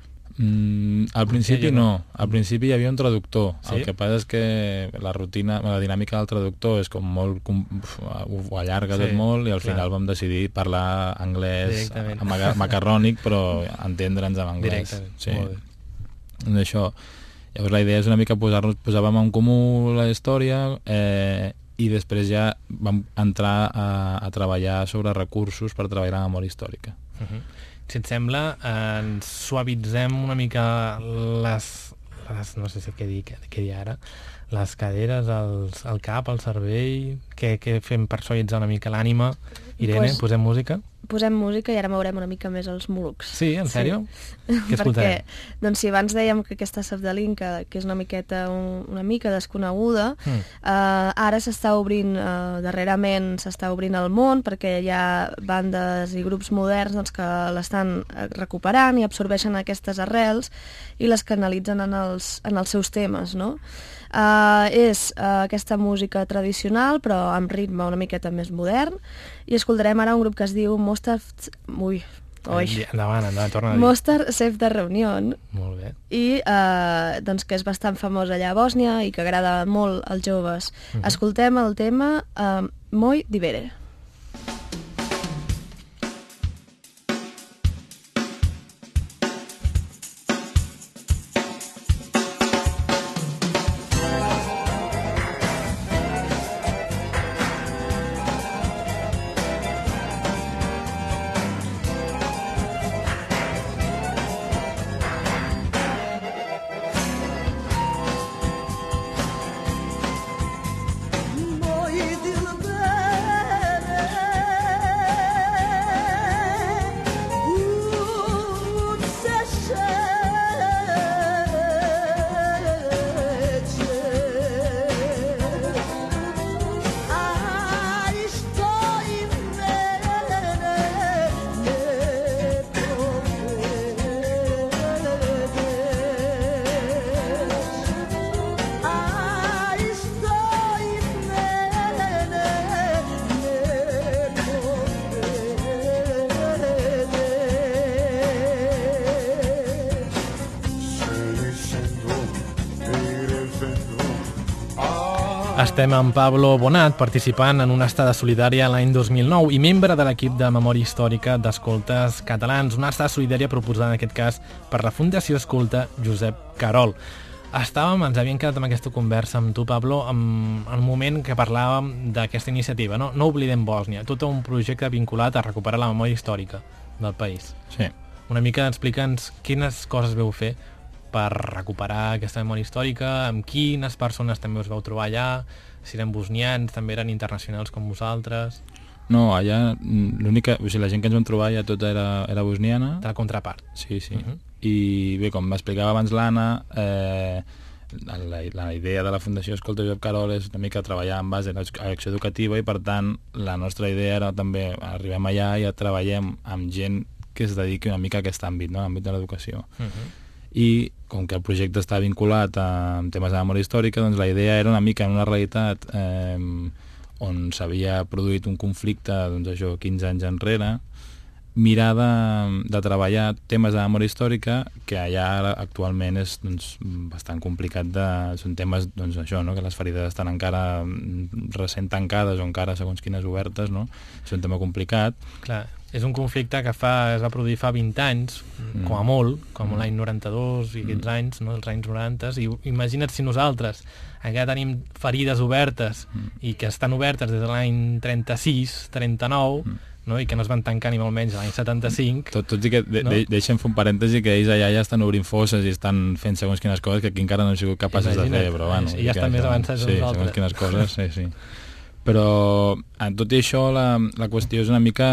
[SPEAKER 3] Mm, al principi no. Al principi hi havia un traductor.
[SPEAKER 1] Sí?
[SPEAKER 3] El que passa és que la rutina, la dinàmica del traductor és com molt, uf, ho allarga sí, tot molt, i al final clar. Vam decidir parlar anglès macarrònic, però entendre'ns en anglès.
[SPEAKER 1] Directament,
[SPEAKER 3] sí.
[SPEAKER 1] molt bé.
[SPEAKER 3] Això. Llavors la idea és una mica posar-nos, posàvem en comú la història, eh, i després ja vam entrar a, a treballar sobre recursos per treballar la memòria històrica.
[SPEAKER 1] Uh-huh. Si et sembla, eh, ens suavitzem una mica les, les no sé si què dir, què, què dir ara, les caderes, els, el cap, el cervell, què, què fem per suavitzar una mica l'ànima? Irene, pues, posem música?
[SPEAKER 7] Posem música i ara veurem una mica més els molucs.
[SPEAKER 1] Sí, en sèrio?
[SPEAKER 7] Sí.
[SPEAKER 1] Què escoltarem?
[SPEAKER 7] Perquè, doncs si abans dèiem que aquesta Sabdalinka, que és una miqueta, un, una mica desconeguda, mm. eh, ara s'està obrint, eh, darrerament s'està obrint al món, perquè hi ha bandes i grups moderns doncs, que l'estan recuperant i absorbeixen aquestes arrels i les canalitzen en els, en els seus temes, no? Uh, és uh, aquesta música tradicional però amb ritme una miqueta més modern, i escoltarem ara un grup que es diu Mostar... Ui, oi.
[SPEAKER 1] Endavant, endavant, torna a dir.
[SPEAKER 7] Mostar Sef de Reunión.
[SPEAKER 1] Molt bé.
[SPEAKER 7] I uh, doncs que és bastant famós allà a Bòsnia i que agrada molt als joves. Uh-huh. Escoltem el tema uh, Moj Divere.
[SPEAKER 1] Estem amb Pablo Bonat, participant en una estada solidària l'any dos mil nou i membre de l'equip de Memòria Històrica d'Escoltes Catalans, una estada solidària proposada en aquest cas per la Fundació Escolta Josep Carol. Estàvem, ens havíem quedat amb aquesta conversa amb tu, Pablo, en el moment que parlàvem d'aquesta iniciativa, no? No oblidem Bòsnia, tot un projecte vinculat a recuperar la memòria històrica del país.
[SPEAKER 3] Sí.
[SPEAKER 1] Una mica explica'ns quines coses veu fer per recuperar aquesta memòria històrica, amb quines persones també us vau trobar allà, si eren bosnians, també eren internacionals com vosaltres...
[SPEAKER 3] No, allà l'única... O sigui, la gent que ens vam trobar ja tota era, era bosniana.
[SPEAKER 1] De la contrapart.
[SPEAKER 3] Sí, sí.
[SPEAKER 1] Uh-huh.
[SPEAKER 3] I bé, com m'explicava abans l'Anna, eh, la, la idea de la Fundació Escolta Josep Carol és una mica treballar en base a l'acció educativa i, per tant, la nostra idea era també arribem allà i treballem amb gent que es dediqui una mica a aquest àmbit, no? L'àmbit de l'educació.
[SPEAKER 1] Uh-huh.
[SPEAKER 3] I com que el projecte està vinculat a temes de memòria històrica, doncs la idea era una mica en una realitat eh, on s'havia produït un conflicte, doncs això, quinze anys enrere, mirar de, de treballar temes de memòria històrica que allà actualment és doncs, bastant complicat de... Són temes, doncs això, no? Que les ferides estan encara recent tancades o encara segons quines obertes, no? És un tema complicat.
[SPEAKER 1] Clar, és un conflicte que fa, es va produir fa vint anys, mm. com a molt, com mm. l'any noranta-dos i aquests mm. anys, no? Els anys noranta, i imagina't si nosaltres encara tenim ferides obertes mm. i que estan obertes des de l'any trenta-sis, trenta-nou, mm. no? I que no es van tancar ni molt menys l'any setanta-cinc.
[SPEAKER 3] Tot, tot i que de, no? de, deixem fer un parèntesi que ells allà ja estan obrint fosses i estan fent segons quines coses que aquí encara no han sigut capaces Imagina't, de fer, però bueno...
[SPEAKER 1] I ja estan més avançats
[SPEAKER 3] sí,
[SPEAKER 1] nosaltres.
[SPEAKER 3] Segons quines coses, sí, sí. Però, tot i això, la, la qüestió és una mica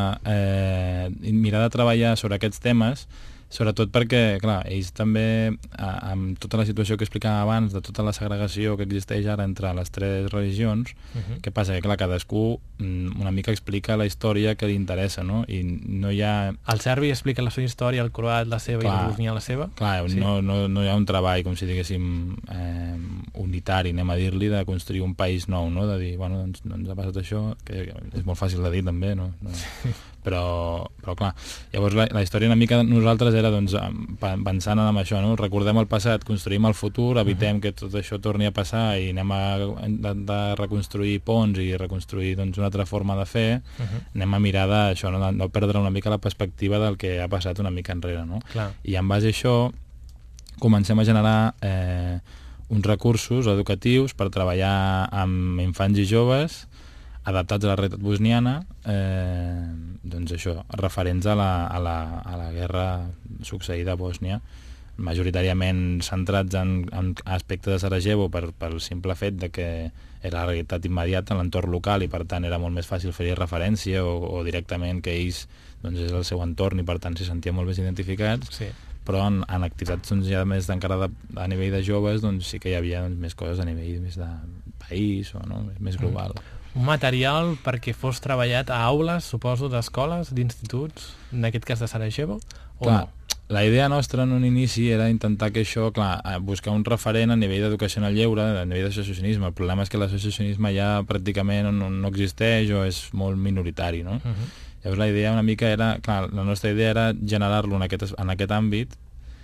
[SPEAKER 3] eh, mirar de treballar sobre aquests temes, sobretot perquè, clar, ells també, amb tota la situació que explicàvem abans, de tota la segregació que existeix ara entre les tres religions, uh-huh. què passa? Que, clar, cadascú una mica explica la història que li interessa, no? I no hi ha...
[SPEAKER 1] El serbi explica la seva història, el croat la seva clar, i el bosnià la seva?
[SPEAKER 3] Clar, sí. no, no, no hi ha un treball, com si diguéssim, eh, unitari, anem a dir-li, de construir un país nou, no? De dir, bueno, doncs, doncs ha passat això, que és molt fàcil de dir també, no? no... Però, però clar, llavors la, la història una mica de nosaltres era doncs, pensant en això, no? Recordem el passat, construïm el futur, evitem uh-huh. que tot això torni a passar i anem a intentar reconstruir ponts i reconstruir doncs, una altra forma de fer, uh-huh. anem a mirar d'això, no? no perdre una mica la perspectiva del que ha passat una mica enrere, no?
[SPEAKER 1] Clar.
[SPEAKER 3] I en base a això comencem a generar eh, uns recursos educatius per treballar amb infants i joves adaptats a la realitat bosniana, eh, doncs això, referents a la, a, la, a la guerra succeïda a Bòsnia, majoritàriament centrats en, en aspectes de Sarajevo per, pel simple fet de que era la realitat immediata en l'entorn local i per tant era molt més fàcil fer-hi referència o, o directament que ells doncs, és el seu entorn i per tant s'hi sentien molt més identificats.
[SPEAKER 1] Sí.
[SPEAKER 3] Però en, en activitats doncs, ja més encara de, a nivell de joves doncs, sí que hi havia doncs, més coses a nivell més de país o no? més global. Mm.
[SPEAKER 1] Un material perquè fos treballat a aules, suposo, d'escoles, d'instituts, en aquest cas de Sarajevo, o
[SPEAKER 3] clar,
[SPEAKER 1] no?
[SPEAKER 3] La idea nostra en un inici era intentar que això, clar, buscar un referent a nivell d'educació en el lleure, a nivell d'associacionisme. El problema és que l'associacionisme ja pràcticament no, no existeix o és molt minoritari, no? Uh-huh. Llavors la idea una mica era, clar, la nostra idea era generar-lo en aquest, en aquest àmbit,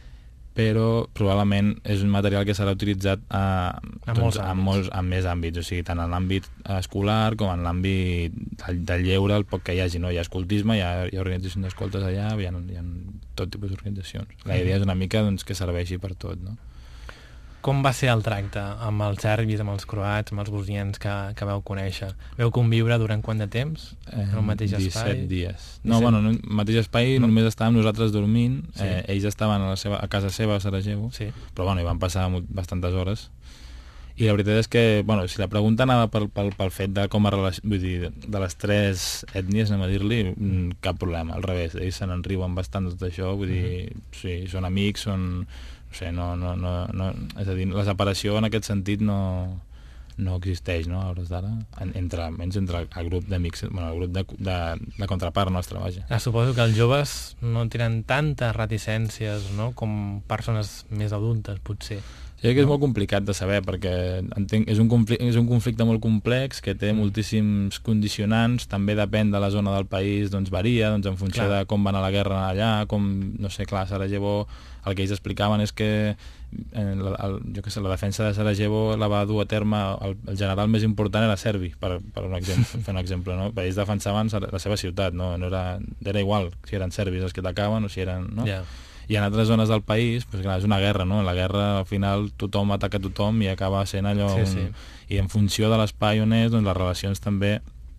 [SPEAKER 3] però probablement és un material que serà utilitzat a,
[SPEAKER 1] a,
[SPEAKER 3] doncs, en, molts, en més àmbits, o sigui, tant en l'àmbit escolar com en l'àmbit del, del lleure, el poc que hi hagi, no? Hi ha escoltisme, hi ha, hi ha organitzacions d'escoltes allà, hi ha, hi ha tot tipus d'organitzacions. La idea és una mica doncs, que serveixi per tot, no?
[SPEAKER 1] Com va ser el tracte amb els serbis, amb els croats, amb els bosnians que, que vau conèixer? Veu conviure durant quant de temps?
[SPEAKER 3] Eh,
[SPEAKER 1] en el mateix espai?
[SPEAKER 3] disset dies. No, disset... bueno, en el mateix espai no. Només estàvem nosaltres dormint, sí. eh, ells estaven a, la seva, a casa seva a Sarajevo,
[SPEAKER 1] sí.
[SPEAKER 3] Però bueno, hi van passar bastantes hores. I la veritat és que, bueno, si la pregunta anava pel, pel, pel fet de com a relació, vull dir, de les tres ètnies, anem a dir-li, cap problema, al revés, ells se n'enriuen bastant de tot això, vull dir, mm-hmm. sí, són amics, són... No sé, no, no, no, no, és a dir, la separació en aquest sentit no, no existeix, no, a hores d'ara, entre, menys entre el grup d'amics, bueno, el grup de, de, de contrapart nostra, vaja.
[SPEAKER 1] Ah, suposo que els joves no tenen tantes reticències, no?, com persones més adultes, potser.
[SPEAKER 3] Sí, que és molt complicat de saber, perquè entenc, és, un conflicte, és un conflicte molt complex, que té moltíssims condicionants, també depèn de la zona del país, doncs varia, doncs en funció clar. De com van a la guerra allà, com, no sé, clar, Sarajevo, el que ells explicaven és que eh, la, el, jo què sé, la defensa de Sarajevo la va dur a terme, el, el general més important era serbi, per, per un exemple, fer un exemple, no? Ells defensaven la seva ciutat, no, no era, era igual si eren serbis els que atacaven o si eren... No?
[SPEAKER 1] Yeah.
[SPEAKER 3] I en altres zones del país, pues, clar, és una guerra, no? La guerra, al final, tothom ataca tothom i acaba sent allò...
[SPEAKER 1] Sí, sí.
[SPEAKER 3] Un... I en funció de l'espai on és, doncs les relacions també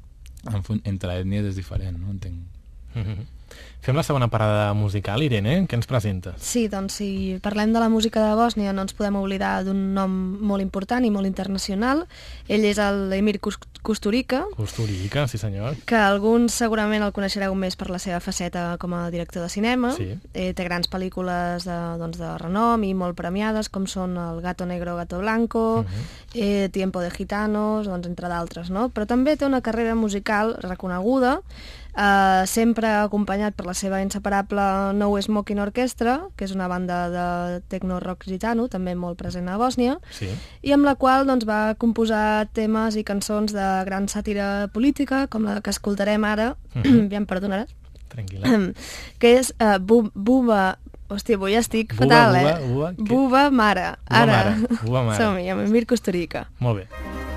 [SPEAKER 3] en fun... entre ètnies és diferent, no? Entenc.
[SPEAKER 1] Mm-hmm. Fem la segona parada musical, Irene, què ens presentes?
[SPEAKER 7] Sí, doncs si parlem de la música de Bòsnia no ens podem oblidar d'un nom molt important i molt internacional. Ell és l'Emir Kusturica.
[SPEAKER 1] Kusturica, sí senyor.
[SPEAKER 7] Que alguns segurament el coneixereu més per la seva faceta com a director de cinema.
[SPEAKER 1] Sí.
[SPEAKER 7] Eh, té grans pel·lícules de, doncs, de renom i molt premiades, com són El gato negro, gato blanco, uh-huh. eh, Tiempo de gitanos, doncs, entre d'altres, no? Però també té una carrera musical reconeguda, Uh, sempre acompanyat acompanyat per la seva inseparable No Smoking Orchestra, que és una banda de techno-rock gitano, també molt present a Bòsnia,
[SPEAKER 1] Sí.
[SPEAKER 7] i amb la qual doncs, va composar temes i cançons de gran sàtira política, com la que escoltarem ara,
[SPEAKER 1] Mhm.
[SPEAKER 7] ja em perdonaràs,
[SPEAKER 1] Tranquil·la.
[SPEAKER 7] que és uh, bu Buba... Hòstia, avui estic
[SPEAKER 1] Buba,
[SPEAKER 7] fatal,
[SPEAKER 1] buba,
[SPEAKER 7] eh?
[SPEAKER 1] buba, què?
[SPEAKER 7] Buba Mare.
[SPEAKER 1] Buba
[SPEAKER 7] Ara.
[SPEAKER 1] Mare, Buba Mare.
[SPEAKER 7] Som-hi, amb Emir Kusturica.
[SPEAKER 1] Molt bé.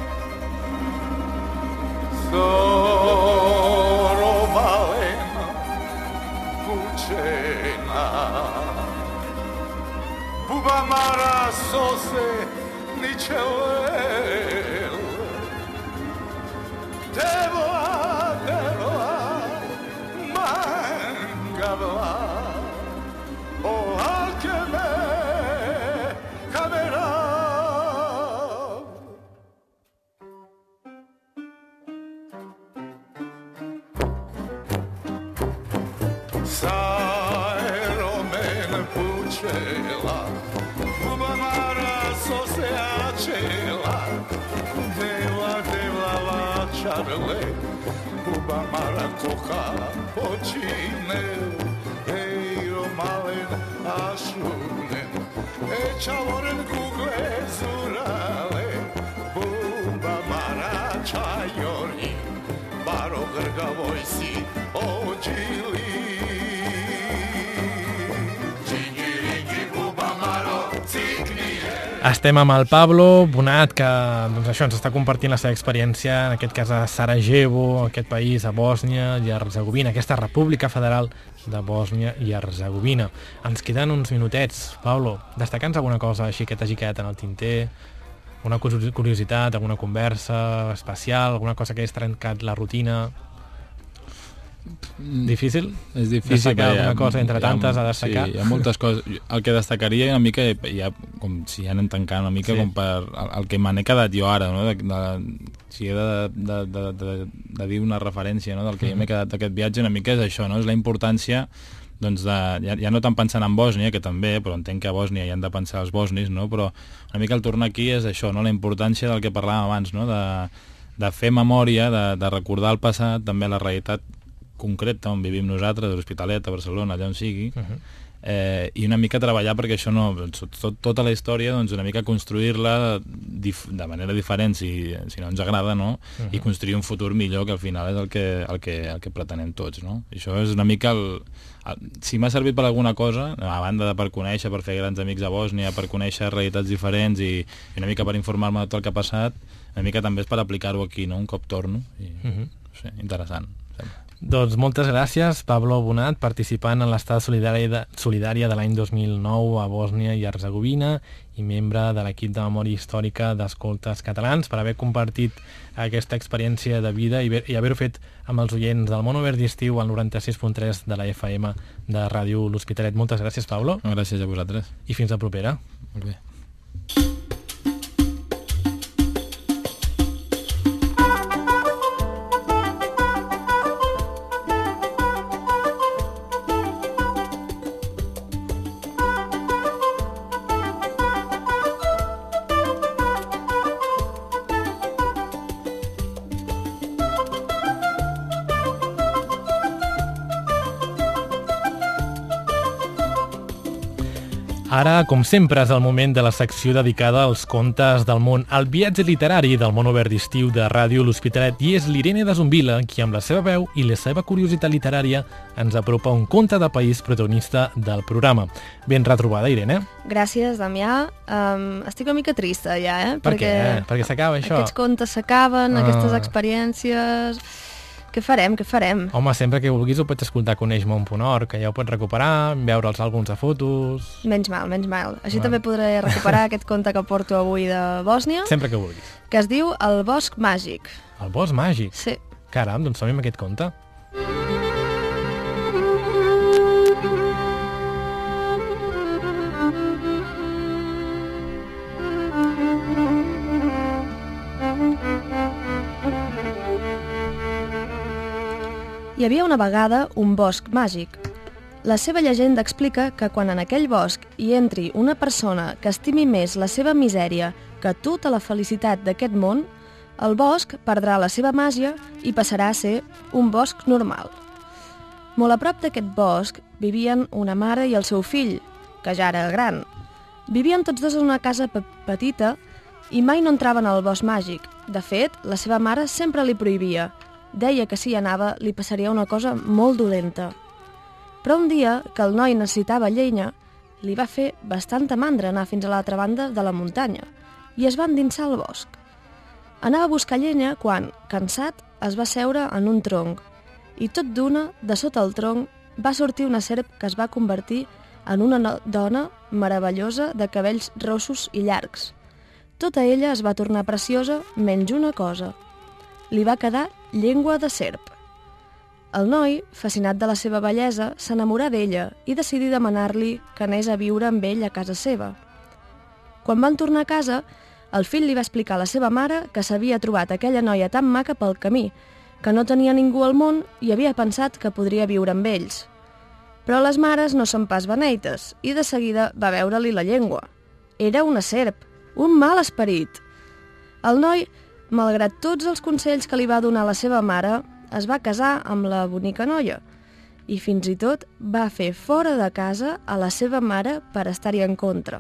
[SPEAKER 5] Zorovalena Pučena Buba Mara Sose Ničelel Devla, devla Mangavla O alkeme kamera Sajromen pučela, Buba Mara sose ačela, Deva, deva lačarle, Buba Mara koha počine, Ejro malen ašunen, Ečavoren kugle zurale, Buba Mara čajori, Baro grgavoj si ođili.
[SPEAKER 1] Estem amb el Pablo Bonat, que doncs això, ens està compartint la seva experiència, en aquest cas a Sarajevo, aquest país, a Bòsnia i Herzegovina, aquesta República Federal de Bòsnia i Herzegovina. Ens queden uns minutets. Pablo, destaca'ns alguna cosa així que t'hagi quedat en el tinter, una curiositat, alguna conversa especial, alguna cosa que hagis trencat la rutina... Difícil?
[SPEAKER 3] És difícil.
[SPEAKER 1] Destacar
[SPEAKER 3] hi ha-
[SPEAKER 1] alguna cosa entre
[SPEAKER 3] hi ha-
[SPEAKER 1] tantes a destacar?
[SPEAKER 3] Sí, hi ha moltes coses. El que destacaria una mica, ja, com si ja anem tancant una mica,
[SPEAKER 1] Sí.
[SPEAKER 3] com per el, el que me n'he quedat jo ara, no? De, de, si he de, de, de, de, de dir una referència, no? Del que jo m'he quedat d'aquest viatge, una mica és això, no? És la importància, doncs, de, ja, ja no tant pensant en Bòsnia, que també, però entenc que a Bòsnia hi han de pensar els bosnis, no? Però una mica el tornar aquí és això, no? La importància del que parlàvem abans, no? De, de fer memòria, de, de recordar el passat, també la realitat concreta on vivim nosaltres, a l'Hospitalet, a Barcelona, allà on sigui, uh -huh. eh, i una mica treballar perquè això no, tot, tota la història, doncs una mica construir-la dif, de manera diferent, si, si no ens agrada, no? Uh -huh. I construir un futur millor, que al final és el que, el que, el que pretenem tots, no? I això és una mica el, el si m'ha servit per alguna cosa, a banda de per conèixer, per fer grans amics a Bòsnia, per conèixer realitats diferents i, i una mica per informar-me de tot el que ha passat, una mica també és per aplicar-ho aquí, no? Un cop torno, i, uh -huh. no sé, interessant, sembla.
[SPEAKER 1] Doncs moltes gràcies, Pablo Bonat, participant en l'estada solidària de, solidària de l'any dos mil nou a Bòsnia i Herzegovina i membre de l'equip de memòria històrica d'Escoltes Catalans, per haver compartit aquesta experiència de vida i, i haver-ho fet amb els oients del Mono Verd d'Estiu al noranta-sis punt tres de la F M de Ràdio L'Hospitalet. Moltes gràcies, Pablo.
[SPEAKER 3] Gràcies a vosaltres.
[SPEAKER 1] I fins la propera.
[SPEAKER 3] Molt bé.
[SPEAKER 1] Ara, com sempre, és el moment de la secció dedicada als contes del món, el viatge literari del Mono Verd d'Estiu de Ràdio L'Hospitalet, i és l'Irene de Zumbila qui, amb la seva veu i la seva curiositat literària, ens apropa un conte de país protagonista del programa. Ben retrobada, Irene.
[SPEAKER 7] Gràcies, Damià. Um, estic una mica trista ja, eh?
[SPEAKER 1] Per què? Perquè s'acaba això?
[SPEAKER 7] Aquests contes s'acaben,
[SPEAKER 1] Ah.
[SPEAKER 7] aquestes experiències... Què farem, què farem?
[SPEAKER 1] Home, sempre que vulguis ho pots escoltar a coneix món punt org, que ja ho pots recuperar, veure els àlbums de fotos...
[SPEAKER 7] Menys mal, menys mal. Així
[SPEAKER 1] Bueno.
[SPEAKER 7] també podré recuperar aquest conte que porto avui de Bòsnia,
[SPEAKER 1] Sempre que vulguis.
[SPEAKER 7] que es diu El bosc màgic.
[SPEAKER 1] El bosc màgic.
[SPEAKER 7] Sí.
[SPEAKER 1] Caram, doncs som amb aquest conte.
[SPEAKER 7] Hi havia una vegada un bosc màgic. La seva llegenda explica que quan en aquell bosc hi entri una persona que estimi més la seva misèria que tota la felicitat d'aquest món, el bosc perdrà la seva màgia i passarà a ser un bosc normal. Molt a prop d'aquest bosc vivien una mare i el seu fill, que ja era gran. Vivien tots dos en una casa pe petita i mai no entraven al bosc màgic. De fet, la seva mare sempre li prohibia. Deia que si hi anava li passaria una cosa molt dolenta. Però un dia, que el noi necessitava llenya, li va fer bastanta mandra anar fins a l'altra banda de la muntanya i es va endinsar al bosc. Anava a buscar llenya quan, cansat, es va seure en un tronc i tot d'una, de sota el tronc, va sortir una serp que es va convertir en una no dona meravellosa de cabells rossos i llargs. Tota ella es va tornar preciosa menys una cosa. Li va quedar llengua de serp. El noi, fascinat de la seva bellesa, s'enamorà d'ella i decidí demanar-li que anés a viure amb ell a casa seva. Quan van tornar a casa, el fill li va explicar a la seva mare que s'havia trobat aquella noia tan maca pel camí, que no tenia ningú al món i havia pensat que podria viure amb ells. Però les mares no són pas beneites i de seguida va veure-li la llengua. Era una serp, un mal esperit. El noi, malgrat tots els consells que li va donar la seva mare, es va casar amb la bonica noia i fins i tot va fer fora de casa a la seva mare per estar-hi en contra.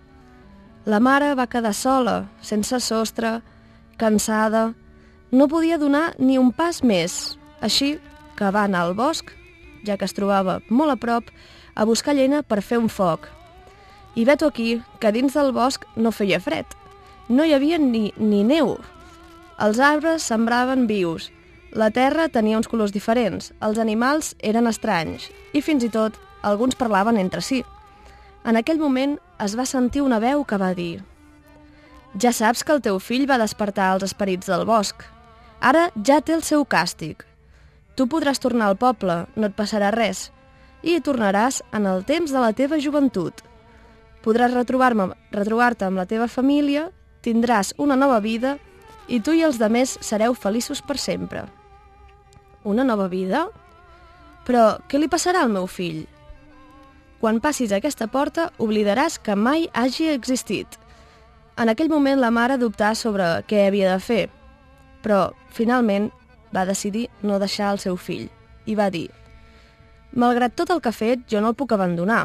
[SPEAKER 7] La mare va quedar sola, sense sostre, cansada. No podia donar ni un pas més, així que va anar al bosc, ja que es trobava molt a prop, a buscar llenya per fer un foc. I vet-ho aquí, que dins del bosc no feia fred. No hi havia ni, ni neu. Els arbres sembraven vius, la terra tenia uns colors diferents, els animals eren estranys i fins i tot alguns parlaven entre si. En aquell moment es va sentir una veu que va dir: «Ja saps que el teu fill va despertar els esperits del bosc. Ara ja té el seu càstig. Tu podràs tornar al poble, no et passarà res, i hi tornaràs en el temps de la teva joventut. Podràs retrobar-me, retrobar-te amb la teva família, tindràs una nova vida i tu i els demés sereu feliços per sempre». Una nova vida? Però què li passarà al meu fill? Quan passis aquesta porta oblidaràs que mai hagi existit. En aquell moment la mare dubtà sobre què havia de fer, però finalment va decidir no deixar el seu fill i va dir: «Malgrat tot el que ha fet, jo no el puc abandonar».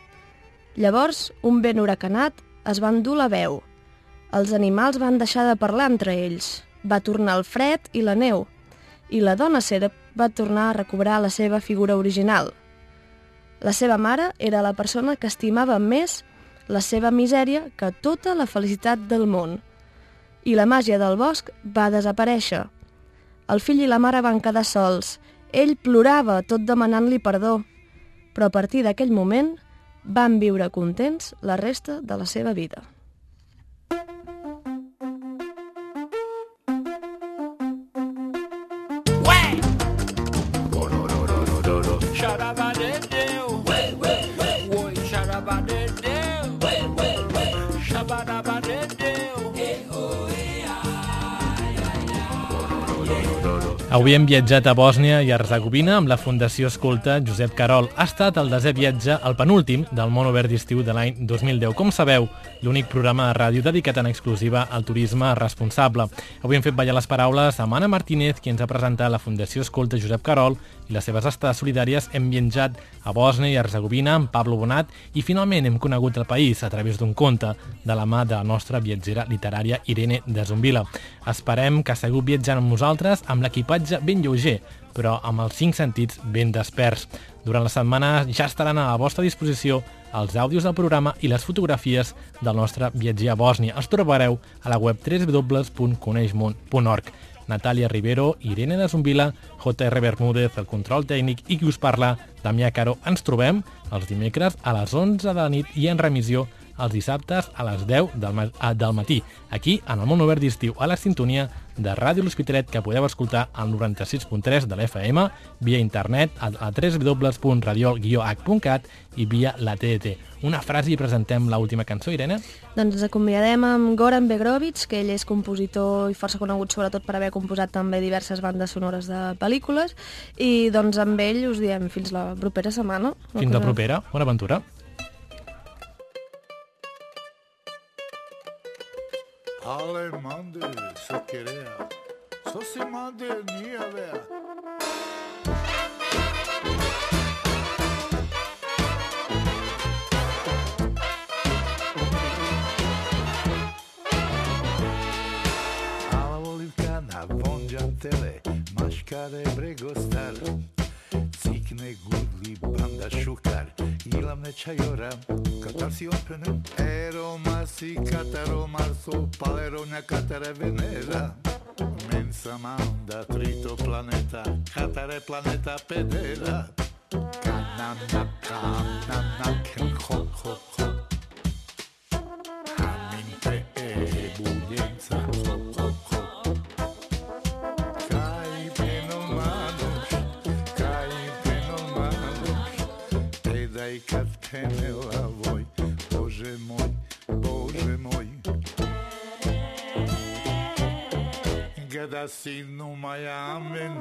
[SPEAKER 7] Llavors, un vent huracanat es va endur la veu. Els animals van deixar de parlar entre ells. Va tornar el fred i la neu, i la dona serp va tornar a recobrar la seva figura original. La seva mare era la persona que estimava més la seva misèria que tota la felicitat del món. I la màgia del bosc va desaparèixer. El fill i la mare van quedar sols. Ell plorava, tot demanant-li perdó. Però a partir d'aquell moment van viure contents la resta de la seva vida.
[SPEAKER 1] Avui hem viatjat a Bòsnia i Herzegovina amb la Fundació Escolta Josep Carol. Ha estat el desè viatge, el penúltim, del Món Obert d'Estiu de l'any dos mil deu. Com sabeu, l'únic programa de ràdio dedicat en exclusiva al turisme responsable. Avui hem fet ballar les paraules amb Anna Martínez, qui ens ha presentat la Fundació Escolta Josep Carol i les seves estades solidàries. Hem viatjat a Bòsnia i Herzegovina amb Pablo Bonat i finalment hem conegut el país a través d'un conte de la mà de la nostra viatgera literària Irene de Zumbila. Esperem que seguiu viatjant amb nosaltres amb l'equipatge ben lleuger, però amb els cinc sentits ben desperts. Durant la setmana ja estaran a la vostra disposició els àudios del programa i les fotografies del nostre viatger a Bòsnia. Els trobareu a la web w w w punt coneixmón punt org. Natàlia Rivero, Irene de Zumbila, J R Bermúdez, el control tècnic i qui us parla, Damià Caro. Ens trobem els dimecres a les onze de la nit i en remissió els dissabtes a les deu del, ma del matí, aquí en el Món Obert d'Estiu, a la sintonia de Ràdio L'Hospitalet, que podeu escoltar al noranta-sis punt tres de l'F M, via internet a, a w w w punt radiol guió h punt cat i via la T D T. Una frase i presentem l'última cançó, Irene?
[SPEAKER 7] Doncs ens acomiadem amb Goran Begovic, que ell és compositor i força conegut sobretot per haver composat també diverses bandes sonores de pel·lícules, i doncs amb ell us diem fins la propera setmana.
[SPEAKER 1] Fins la propera, bona aventura.
[SPEAKER 5] Ale mande, so querea, so si mande ni a ver.
[SPEAKER 8] tele, maškare bregostar, cikne gudli banda šukar, ilamne čajora, katar si oprenen, eromasi kataromarso, paleronja katare venera, mensa manda trito planeta, katare planeta pedera, kanana kanana ken ho ho ho, haminte e buljenca ho ho ho, kaj penomanuš, kaj penomanuš, predaj kad penela voj, Bože moj, Bože moj. Gada sinu majamen.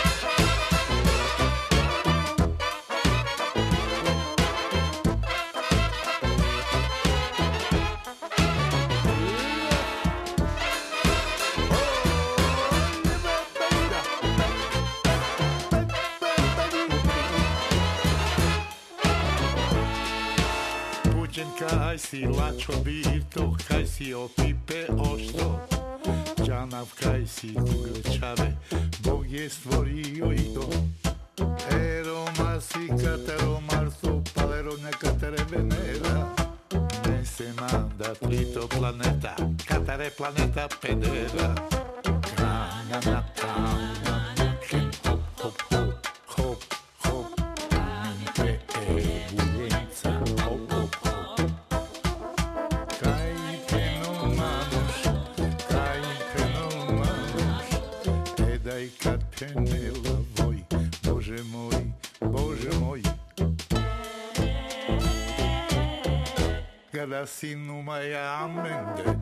[SPEAKER 8] Puđen kaj si lačo bito, kaj si opipe ošto, Đanav kaj si kuglečare, Bog je stvorio i to. Eroma si katero Marso, paleronja katere Venera, ne se manda trito planeta, katare planeta pedera. Kanana, kanana, ken hop, hop, hop, hop, hop, minte e buljenca, hop, hop, hop. Kaj penomanuš, kaj penomanuš, predaj kad penela voj, Bože moj, Bože moj. Kada sinu maja amende.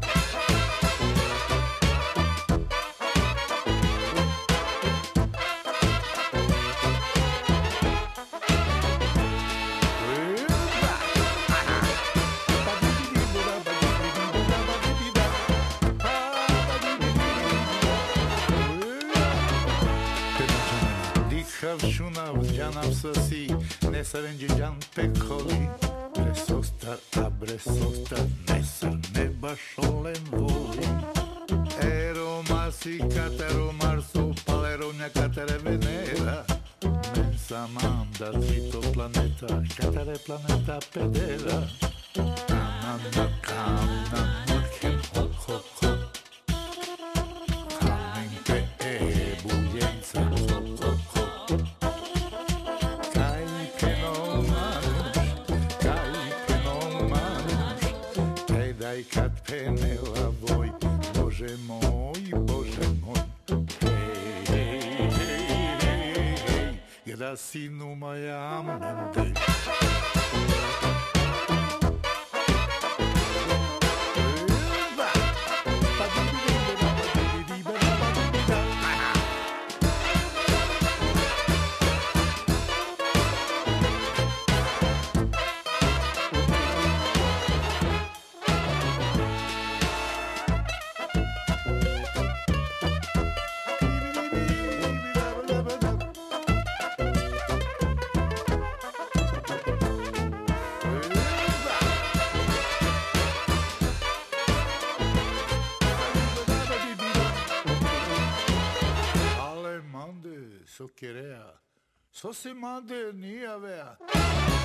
[SPEAKER 8] Havšunav, Đanav sasi, nesarenđe Đan pekoli, Bresostar, a Bresostar, nesar ne baš olen voli. Eromasi, katero Marso, paleronja katere Venera, mensa manda trito planeta, katere planeta pedera. Kanana, kanana, ken hop, hop, hop, kaminte e buljenca, hop, hop, hop. Kaj penomanuš, kaj penomanuš, predaj kad penela voj, Bože moj, Bože moj. Hej, hej, hej, hej, hej, gda sinu maja amende. So querea, so se mande ni avea.